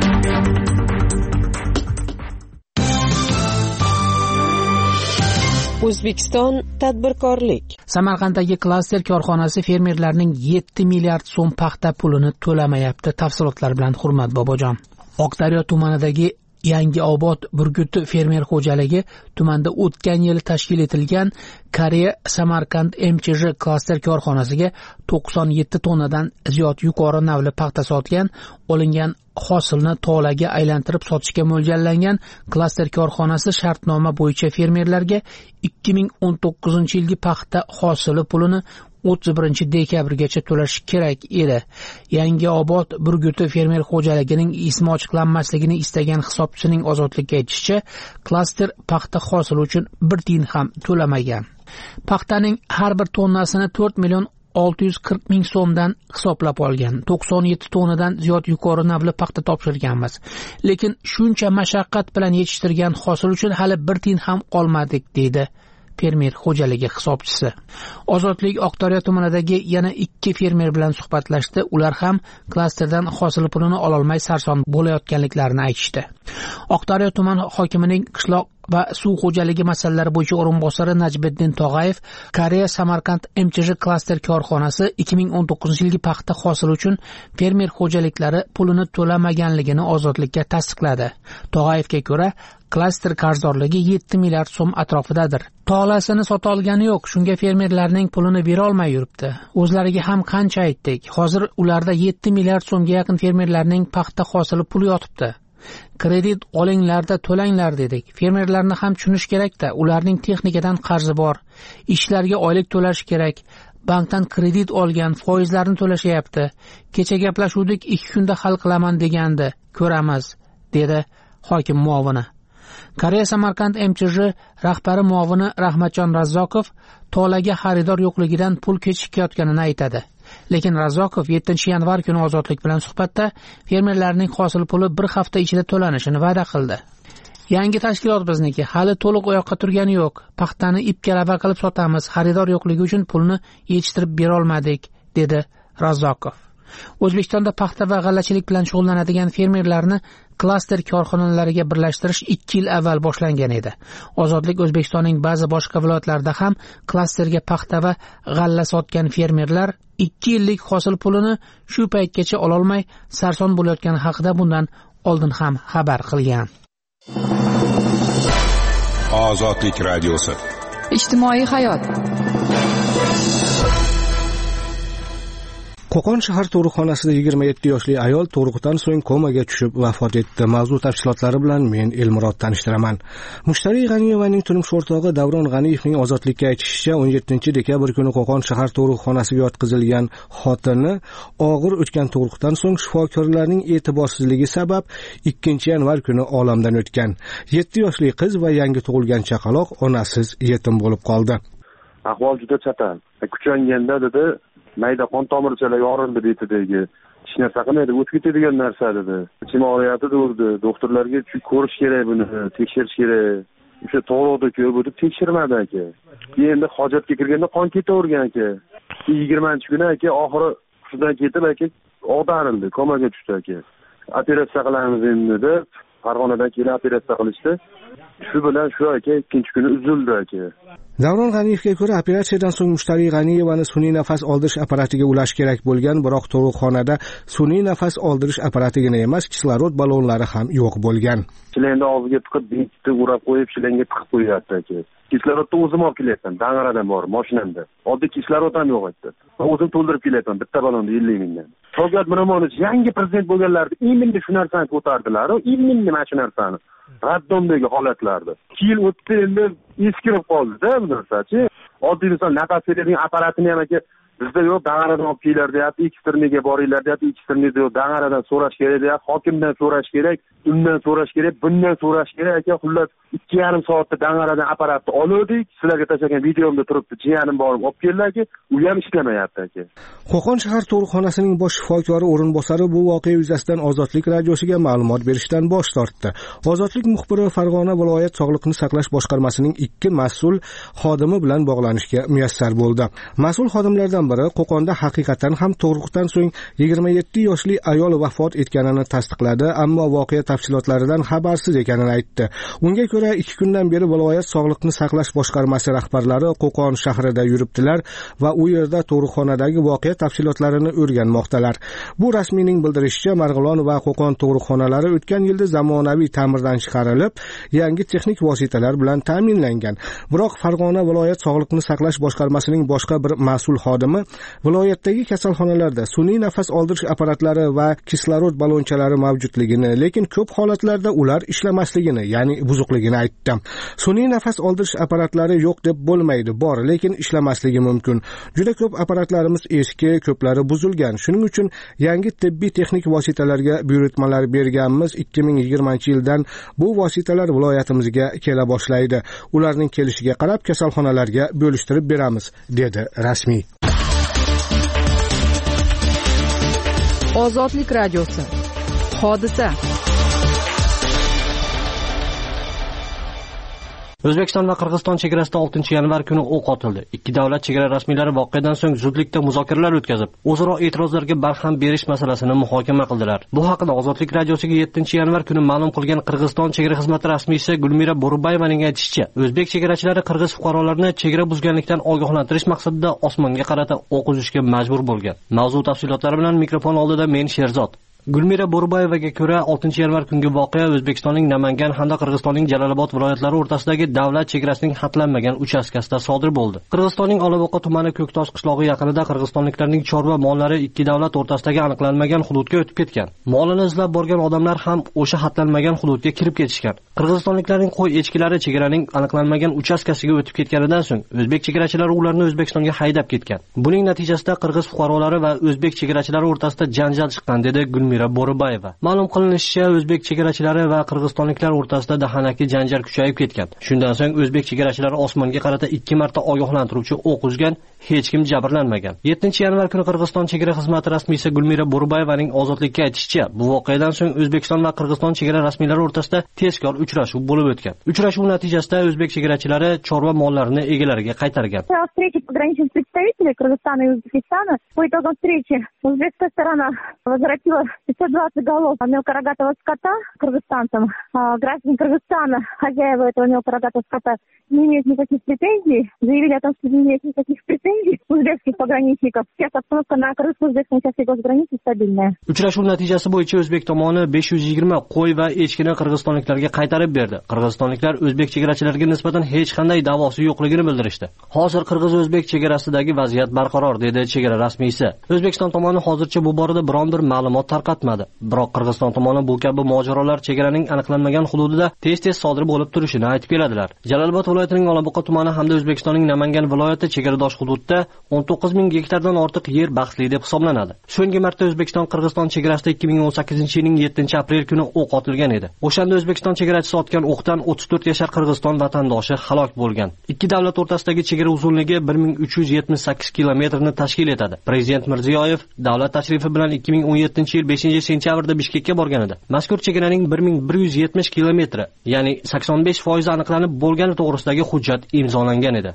O'zbekiston tadbirkorlik. Samarqanddagi klaster korxonasi fermerlarning yetti milliard so'm paxta pulini to'lamayapti. Tafsilotlar bilan Hurmat Bobojon. Oqdaryo tumanidagi Yangiobod Burguti fermer xo'jaligi tumanda o'tgan yil tashkil etilgan Koreya Samarqand M Ch J klaster korxonasiga to'qson yetti tonnadan ziyod yuqori navli paxta sotgan, olingan hosilni tolaga aylantirib sotishga mo'ljallangan klaster korxonasi shartnoma bo'yicha fermerlarga ikki ming o'n to'qqizinchi yilgi paxta hosili pulini o'ttiz birinchi dekabrgacha to'lash kerak edi. Yangiobod Burguti fermer xo'jaligining ismi ochiqlanmasligini istagan hisobchisining Ozodlikka aytishicha, klaster paxta hosili uchun bir tiyin ham to'lamagan. Paxtaning har bir tonnasini to'rt million olti yuz qirq ming so'mdan hisoblab olgan. to'qson yetti tonnadan ziyod yuqori navli paxta topshirganmiz. Lekin shuncha mashaqqat bilan yetishtirgan hosil uchun hali bir tiyin ham qolmadik, deydi fermer xo'jaligi hisobchisi. Ozodlik Oqdaryo tumanidagi yana ikki fermer bilan suhbatlashdi. Ular ham klasterdan hosil pulini ololmay sarson bo'layotganliklarini aytishdi. Oqdaryo tuman hokimining qishloq va suv xo'jaligi masalalari bo'yicha o'rinbosari Najmiddin Tog'ayev Koreya Samarqand M Ch J klaster korxonasi ikki ming o'n to'qqizinchi yilgi paxta hosili uchun fermer xo'jaliklari pulini to'lamaganligini Ozodlikka tasdiqladi. Tog'ayevga ko'ra, klaster qarzdorligi yetti milliard so'm atrofidadir. Tolasini sota olgani yo'q, shunga fermerlarning pulini bera olmay yuribdi. O'zlariga ham qancha aytdik. Hozir ularda yetti milliard so'mga yaqin fermerlarning paxta hosili puli yotibdi. Kredit olinglarda to'langlar dedik. Fermerlarni ham tushunish kerak-da, ularning texnikadan qarzi bor. Ishlarga oylik to'lash kerak. Bankdan kredit olgan, foizlarni to'lashyapti. Kecha gaplashuvdik, ikki kunda hal qilaman degandi. Ko'ramiz, dedi hokim muovini. Koreya Samarqand M Ch J rahbari muovini Rahmatjon Razzokov tolaga xaridor yo'qligidan pul kechikayotganini aytadi. Lekin Razzokov yettinchi yanvar kuni Ozodlik bilan suhbatda fermerlarning hosil puli bir hafta ichida to'lanishini va'da qildi. Yangi tashkilot bizniki, hali to'liq oyoqqa turgani yo'q. Paxtani ipkalava qilib sotamiz, xaridor yo'qligi uchun pulni yetishtirib bera olmadik, dedi Razzokov. O'zbekistonda paxta va g'allachilik bilan shug'ullanadigan fermerlarni klaster korxonalariga birlashtirish ikki yil avval boshlangan edi. Ozodlik O'zbekistonning ba'zi boshqa viloyatlarida ham klasterga paxta va g'alla sotgan fermerlar ikki yillik hosil pulini shu paytgacha ololmay sarson bo'layotgani haqida bundan oldin ham xabar qilgan. Ozodlik radiosi. Ijtimoiy hayot. Qo'qon shahar tug'ruqxonasida yigirma yetti yoshli ayol tug'ruqdan so'ng komaga tushib vafot etdi. Mavzu tafsilotlari bilan men Elmurod tanishtiraman. Mushtariy G'aniyevaning turmush o'rtog'i Davron G'aniyevning Ozodlikka aytishicha, o'n yettinchi dekabr kuni Qo'qon shahar tug'ruqxonasiga yotqizilgan xotini og'ir o'tgan tug'ruqdan so'ng shifokorlarning e'tiborsizligi sabab ikkinchi yanvar kuni olamdan o'tgan. yetti yoshli qiz va yangi tug'ilgan chaqaloq onasiz yetim bo'lib qoldi. Ahvol juda chatan. Kuchanganda dedi, mayda qon tomirchalar yorildi betidagi. Hech narsa qilmaydi, o'tib ketadigan narsa dedi. Ichim og'riyapti dedi. Doktorlarga ko'rish kerak buni, tekshirish kerak. O'sha to'g'riqda ko'rib o'tib tekshirmadi aka. Endi hojatga kirganda qon ketavergan aka. yigirmanchi kuni aka oxiri hushidan ketib aka og'darildi, komaga tushdi aka. Operatsiya qilamiz endi deb Farg'onadan kelib operatsiya qilishdi. Shu bilan shu aka ikkinchi kuni uzildi aka. Davron G'aniyevga ko'ra, operatsiyadan so'ng Mushtariy G'aniyevani sun'iy nafas oldirish apparatiga ulash kerak bo'lgan, biroq tug'ruqxonada sun'iy nafas oldirish apparatigina emas, kislorod ballonlari ham yo'q bo'lgan. Shilangni og'ziga tiqib, bitta urab qo'yib, shilangga tiqib qo'yapti aka. Kislorodni o'zim olib kelyapman, Dang'aradan bor, mashinamda. Oddiy kislorod ham yo'q edi. O'zim to'ldirib kelyapman, bitta ballonni ellik mingdan. Shavkat Miromonovich yangi prezident bo'lganlarida imminni shu narsani ko'tardilar, imminni mana shu narsani. Raddomdagi holatlarda. ikki yil o'tdi, endi eskirib qoldi-da bu narsachi. oddiy inson nafas beradigan apparatini ham aka bizda yo'q, Dang'aradan olib kelinglar deyapti, eksterniga boringlar deyapti, eksternida yo'q, Dang'aradan so'rash kerak deyapti, hokimdan so'rash kerak, undan so'rash kerak, bundan so'rash kerak aka. Xullas ikki yarim soatda Dang'aradan apparatni oldik. Sizlarga tashlagan videomda turibdi, jiyanim borib olib keldilar-ki, u ham ishlamayapti aka. Qo'qon shahar tug'ruqxonasining bosh shifokori o'rinbosari bu voqea yuzasidan Ozodlik radiosiga ma'lumot berishdan bosh tortdi. Ozodlik muxbiri Farg'ona viloyat sog'liqni saqlash boshqarmasining ikki mas'ul xodimi bilan bog'lanishga muyassar bo'ldi. Mas'ul xodimlardan biri Qo'qonda haqiqatan ham tug'ruqdan so'ng yigirma yetti yoshli ayol vafot etganini tasdiqladi, ammo voqea tafsilotlaridan xabarsiz ekanini aytdi. Unga ko'ra, ikki kundan beri viloyat sog'liqni saqlash boshqarmasi rahbarlari Qo'qon shahrida yuribdilar va u yerda tug'ruqxonadagi voqea tafsilotlarini o'rganmoqdalar. Bu rasmiyning bildirishicha, Marg'ilon va Qo'qon tug'ruqxonalari o'tgan yilda zamonaviy ta'mirdan chiqarilib, yangi texnik vositalar bilan ta'minlangan. Biroq Farg'ona viloyat sog'liqni saqlash boshqarmasining boshqa bir mas'ul xodimi viloyatdagi kasalxonalarda sun'iy nafas oldirish apparatlari va kislorod balonchalari mavjudligini, lekin ko'p holatlarda ular ishlamasligini, ya'ni buzuqligini aytdi. Sun'iy nafas oldirish apparatlari yo'q deb bo'lmaydi, bor, lekin ishlamasligi mumkin. Juda ko'p apparatlarimiz eski, ko'plari buzilgan. Shuning uchun yangi tibbiy texnik vositalarga buyurtmalar berganmiz. ikki ming yigirmanchi yildan bu vositalar viloyatimizga kela boshlaydi. Ularning kelishiga qarab kasalxonalarga bo'lishtirib beramiz, dedi rasmiy. Ozodlik radiosi. Hodisa. O'zbekiston va Qirg'iziston chegarasida oltinchi yanvar kuni o'q otildi. Ikki davlat chegara rasmiylari voqeadan so'ng zudlikda muzokaralar o'tkazib, o'zaro e'tirozlarga barham berish masalasini muhokama qildilar. Bu haqida Ozodlik radiosiga yettinchi yanvar kuni ma'lum qilgan Qirg'iziston chegara xizmati rasmiysi Gulmira Bo'ribayevaning aytishicha, o'zbek chegarachilari qirg'iz fuqarolarini chegara buzganlikdan ogohlantirish maqsadida osmonga qarata o'q uzishga majbur bo'lgan. Mavzu tafsilotlari bilan mikrofon oldida men Sherzod. Gulmira Bo'ribayevaga ko'ra, oltinchi yanvar kungi voqea O'zbekistonning Namangan hamda Qirg'izistonning Jalolobod viloyatlari o'rtasidagi davlat chegarasining xatlanmagan uchastkasida sodir bo'ldi. Qirg'izistonning Olaboqa tumani Ko'ktosh qishlog'i yaqinida qirg'izistonliklarning chorva mollari ikki davlat o'rtasidagi aniqlanmagan hududga o'tib ketgan. Molini izlab borgan odamlar ham o'sha xatlanmagan hududga kirib ketishgan. Qirg'izistonliklarning qo'y echkilari chegaraning aniqlanmagan uchastkasiga o'tib ketganidan so'ng o'zbek chegarachilari ularni O'zbekistonga haydab ketgan. Buning natijasida qirg'iz fuqarolari va o'zbek chegarachilari o'rtasida janjal chiqqan, dedi Gulmira Bo'ribayeva. Ma'lum qilinishicha, o'zbek chegarachilari va qirg'izistonliklar o'rtasida dahanaki janjal kuchayib ketgan. Shundan so'ng o'zbek chegarachilari osmonga qarata ikki marta ogohlantiruvchi o'q uzgan, hech kim jabrlanmagan. yettinchi yanvar kuni Qirg'iziston chegara xizmati rasmiysi Gulmira Bo'ribayevaning Ozodlikka aytishicha, bu voqeadan so'ng O'zbekiston va Qirg'iziston chegara rasmiylari o'rtasida tezkor uchrashuv bo'lib o'tgan. Uchrashuv natijasida o'zbek chegarachilari chorva mollarini egalariga qaytargan. Встреча пограничных представителей Кыргызстана и Узбекистана. По итогам встречи узбекская сторона возвратила пятьсот двадцать голов мелкорогатого скота кыргызстанцам. Граждане Кыргызстана, хозяева этого мелкорогатого скота, не имеют никаких претензий. Заявили о том, что не имеют никаких претензий узбекских пограничников. Сейчас обстановка на кыргызско-узбекском участке госграницы стабильная. Uchrashuv natijasi bo'yicha o'zbek tomoni besh yuz yigirma qo'y va echkini qirg'izistonliklarga qaytarib berdi. Qirg'izistonliklar o'zbek chegarachilariga nisbatan hech qanday da'vosi yo'qligini bildirishdi. Hozir qirg'iz-o'zbek chegarasidagi vaziyat barqaror, dedi chegara rasmiysi. O'zbekiston tomoni hozircha bu borada biron bir ma'lumot tarqatmadi. Biroq Qirg'iziston tomoni bu kabi mojarolar chegaraning aniqlanmagan hududida tez-tez sodir bo'lib turishini aytib keladilar. Jalolobod viloyatining Olaboqa tumani hamda O'zbekistonning Namangan viloyati chegaradosh hududda o'n to'qqiz ming gektardan ortiq yer baxtli deb hisoblanadi. So'nggi marta O'zbekiston Qirg'iziston chegarasida ikki ming o'n sakkizinchi yilning yettinchi aprel kuni o'q otilgan edi. O'shanda O'zbekiston chegarachisi otgan o'qdan o'ttiz to'rt yashar Qirg'iziston vatandoshi halok bo'lgan. Ikki davlat o'rtasidagi chegara uzunligi bir ming uch yuz yetmish sakkiz kilometrni tashkil etadi. Prezident Mirziyoyev davlat tashrifi bilan ikki ming o'n yettinchi yil beshinchi sentyabrda Bishkekka borganida mazkur chegaraning bir ming bir yuz yetmish kilometri, ya'ni sakson besh foiz aniqlanib bo'lgani to'g'risidagi hujjat imzolangan edi.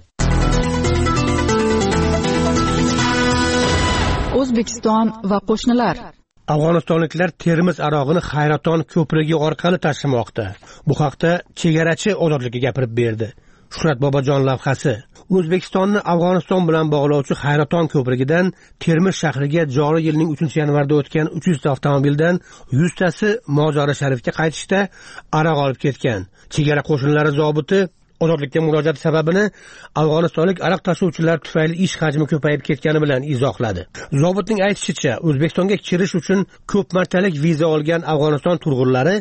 O'zbekiston va qo'shnilar. Afg'onistonliklar Termiz arog'ini Hayraton ko'prigi orqali tashimoqda. Bu haqda chegarachi Ozodlikka gapirib berdi. Shuhrat Bobojon lavhasi. O'zbekistonni Afg'oniston bilan bog'lovchi Hayraton ko'prigidan Termiz shahriga joriy yilning uchinchi yanvarda o'tgan uch yuz ta avtomobildan yuz tasi Mozori Sharifga qaytishda aroq olib ketgan. Chegara qo'shinlari zobiti Ozodlikka murojaat sababini afg'onistonlik aroq tashuvchilar tufayli ish hajmi ko'payib ketgani bilan izohladi. Zobitning aytishicha, O'zbekistonga kirish uchun ko'p martalik viza olgan Afg'oniston turg'unlari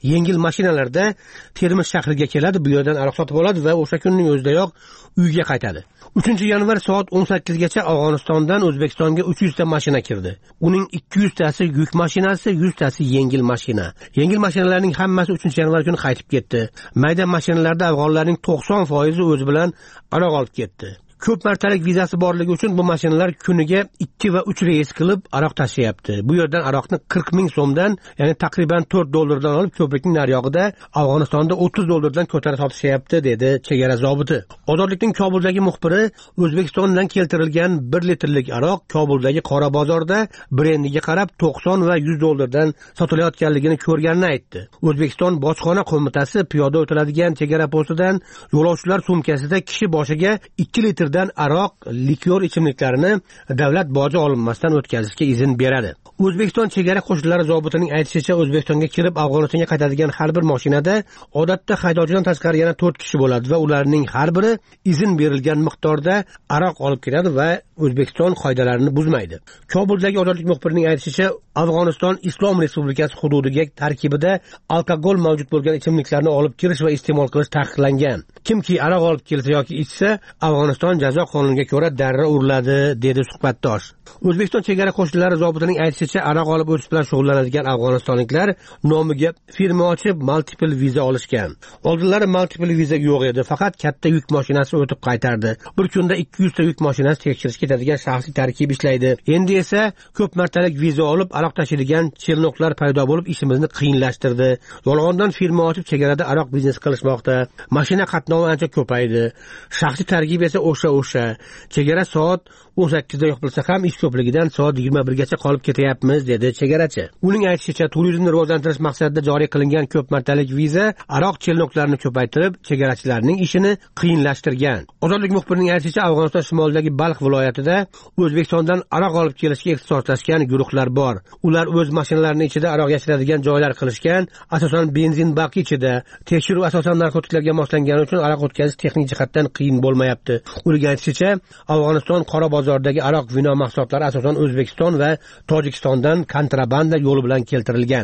yengil mashinalarda Termiz shahriga keladi, bu yerdan aroq sotib oladi va o'sha kunning o'zidayoq uyga qaytadi. uchinchi yanvar soat o'n sakkizgacha Afg'onistondan O'zbekistonga uch yuz ta mashina kirdi. Uning ikki yuz tasi yuk mashinasi, yuz tasi yengil mashina. Yengil mashinalarning hammasi uchinchi yanvar kuni qaytib ketdi. Mayda mashinalarda afg'onlarning to'qson foizi o'zi bilan aroq olib ketdi. Ko'p martalik vizasi borligi uchun bu mashinalar kuniga ikki va uch reys qilib aroq tashiyapti. Bu yerdan aroqni qirq ming so'mdan, ya'ni taqriban to'rt dollardan olib ko'prikning nariyog'ida Afg'onistonda o'ttiz dollardan ko'tarib sotishyapti, dedi chegara zobiti. Ozodlikning Kobuldagi muxbiri O'zbekistondan keltirilgan bir litrlik aroq Kobuldagi qora bozorda brendiga qarab to'qson va yuz dollardan sotilayotganligini ko'rganini aytdi. O'zbekiston bojxona qo'mitasi piyoda o'tiladigan chegara postidan yo'lovchilar sumkasida kishi boshiga ikki litr dan aroq, likyor ichimliklarini davlat boji olinmasdan o'tkazishga izn beradi. O'zbekiston chegara qo'shinlari zobitining aytishicha, O'zbekistonga kirib Afg'onistonga qaytadigan har bir mashinada odatda haydovchidan tashqari yana to'rt kishi bo'ladi va ularning har biri izn berilgan miqdorda aroq olib keladi va O'zbekiston qoidalarini buzmaydi. Kobuldagi ozodlik muxbirining aytishicha, Afg'oniston Islom Respublikasi hududiga tarkibida alkogol mavjud bo'lgan ichimliklarni olib kirish va iste'mol qilish taqiqlangan. Kimki aroq olib kelsa yoki ichsa, Afg'oniston jazo qonuniga ko'ra darra uriladi, dedi suhbatdosh. O'zbekiston chegara qo'shinlari zobitining aytishicha, aroq olib o'tish bilan shug'ullanadigan afg'onistonliklar nomiga firma ochib multiple viza olishgan. Oldinlari multiple viza yo'q edi, faqat katta yuk mashinasi o'tib qaytardi. Bir kunda ikki yuz ta yuk mashinasi tekshirish ketadigan shaxsiy tarkib ishlaydi. Endi esa ko'p martalik viza olib aroq tashiydigan chelnoqlar paydo bo'lib ishimizni qiyinlashtirdi. Yolg'ondan firma ochib chegarada aroq biznes qilishmoqda. Mashina qatnovi ancha ko'paydi. Shaxsiy tarkib esa o'sha o'sha. Chegara soat o'n sakkizda yopilsa ham ish ko'pligidan soat yigirma birgacha qolib ketyapmiz, dedi chegarachi. Uning aytishicha, turizmni rivojlantirish maqsadida joriy qilingan ko'p martalik viza aroq chelnoqlarini ko'paytirib, chegarachilarning ishini qiyinlashtirgan. Ozodlik muxbirining aytishicha, Afg'oniston shimolidagi Balx viloyatida O'zbekistondan aroq olib kelishga ixtisoslashgan guruhlar bor. Ular o'z mashinalarining ichida aroq yashiradigan joylar qilishgan, asosan benzin baki ichida. Tekshiruv asosan narkotiklarga moslangani uchun aroq o'tkazish texnik jihatdan qiyin bo'lmayapti. Uning aytishicha, Afg'oniston qora bozordagi aroq vino mahsulotlari asosan O'zbekiston va Tojikistondan kontrabanda yo'li bilan keltirilgan.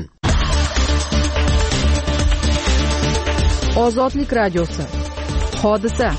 Ozodlik radiosi. Hodisa.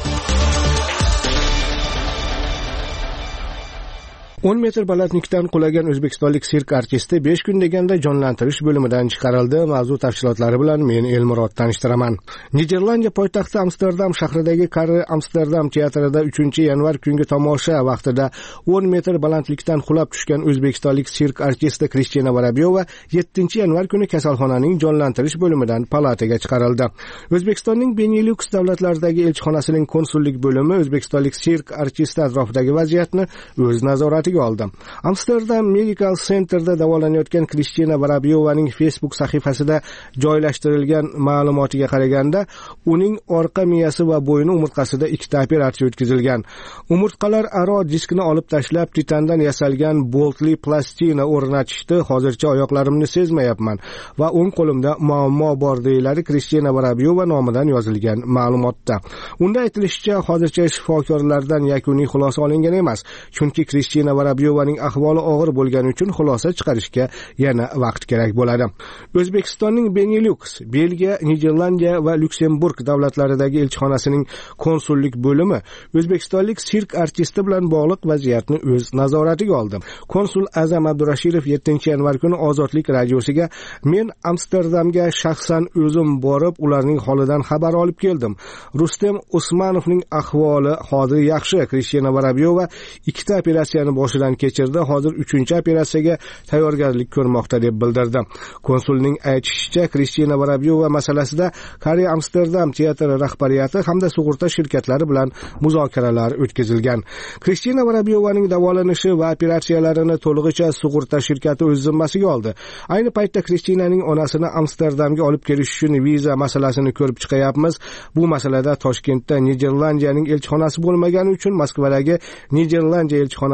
o'n metr balandlikdan qulagan o'zbekistonlik sirk artisti besh kun deganda jonlantirish bo'limidan chiqarildi. Mavzu tafsilotlari bilan men Elmurod tanishtiraman. Niderlandiya poytaxti Amsterdam shahridagi Karre Amsterdam teatrida uchinchi yanvar kungi tomosha vaqtida o'n metr balandlikdan qulab tushgan o'zbekistonlik sirk artisti Kristina Vorobyova yettinchi yanvar kuni kasalxonaning jonlantirish bo'limidan palataga chiqarildi. O'zbekistonning Benelux davlatlaridagi elchixonasining konsullik bo'limi o'zbekistonlik sirk artisti atrofidagi vaziyatni o'z nazoratiga oldi. Amsterdam Medical Centerda davolanayotgan Kristina Vorobyovaning Facebook sahifasida joylashtirilgan ma'lumotiga qaraganda, uning orqa miyasi va bo'yni umurtqasida ikkita operatsiya o'tkazilgan. Umurtqalar aro diskni olib tashlab, titandan yasalgan boltli plastina o'rnatishdi. Hozircha oyoqlarimni sezmayapman va o'ng qo'limda muammo bor, deyiladi Kristina Vorobyova nomidan yozilgan ma'lumotda. Unda aytilishicha, hozircha shifokorlardan yakuniy xulosa olingan emas, chunki Kristina Vorobyovaning ahvoli og'ir bo'lgani uchun xulosa chiqarishga yana vaqt kerak bo'ladi. O'zbekistonning Benelux, Belgiya, Niderlandiya va Lyuksemburg davlatlaridagi elchixonasining konsullik bo'limi o'zbekistonlik sirk artisti bilan bog'liq vaziyatni o'z nazoratiga oldi. Konsul Azam Abdurashidov yettinchi yanvar kuni Ozodlik radiosiga "Men Amsterdamga shaxsan o'zim borib, ularning holidan xabar olib keldim. Rustem Usmanovning ahvoli hozir yaxshi. Kristina Vorobyova ikkita operatsiyani boshidan kechirdi. Hozir uchinchi operatsiyaga tayyorgarlik ko'rmoqda", deb bildirdi. Konsulning aytishicha, Kristina Vorobyova masalasida Karre Amsterdam teatri rahbariyati hamda sug'urta shirkatlari bilan muzokaralar o'tkazilgan. Kristina Vorobyovaning davolanishi va operatsiyalarini to'lig'icha sug'urta shirkati o'z zimmasiga oldi. Ayni paytda Kristinaning onasini Amsterdamga olib kelish uchun viza masalasini ko'rib chiqayapmiz. Bu masalada Toshkentda Niderlandiyaning elchixonasi bo'lmagani uchun Moskvadagi Niderlandiya elchixonasi bilan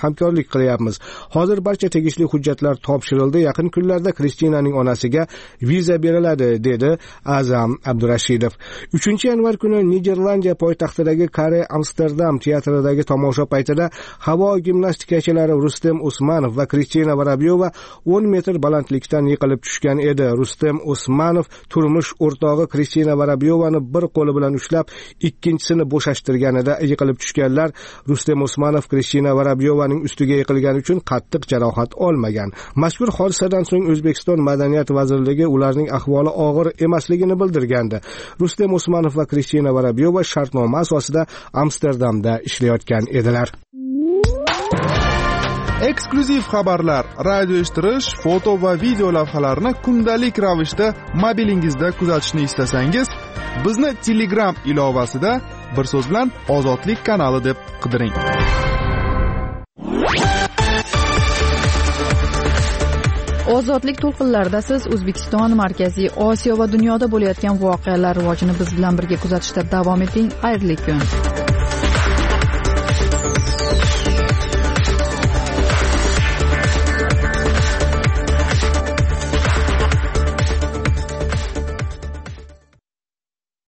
hamkorlik qilyapmiz. Hozir barcha tegishli hujjatlar topshirildi. Yaqin kunlarda Kristinaning onasiga viza beriladi, dedi Azam Abdurashidov. uchinchi yanvar kuni Niderlandiya poytaxtidagi Kare Amsterdam teatridagi tomosha paytida havo gimnastikachilari Rustem Usmanov va Kristina Vorobyova o'n metr balandlikdan yiqilib tushgan edi. Rustem Usmanov turmush o'rtog'i Kristina Vorobyovani bir qo'li bilan ushlab, ikkinchisini bo'shashtirganida yiqilib tushganlar. Rustem Usmanov Kristina Vorobyovaning ustiga yiqilgani uchun qattiq jarohat olmagan. Mazkur hodisadan so'ng O'zbekiston Madaniyat vazirligi ularning ahvoli og'ir emasligini bildirgandi. Rustem Usmanov va Kristina Vorobyova shartnoma asosida Amsterdamda ishlayotgan edilar. Eksklyuziv xabarlar, radio eshittirish, foto va video lavhalarni kundalik ravishda mobilingizda kuzatishni istasangiz, bizni Telegram ilovasida bir so'z bilan Ozodlik kanali deb qidiring. Ozodlik to'lqinlarida siz O'zbekiston, Markaziy Osiyo va dunyoda bo'layotgan voqealar rivojini biz bilan birga kuzatishda davom eting. Xayrli kun.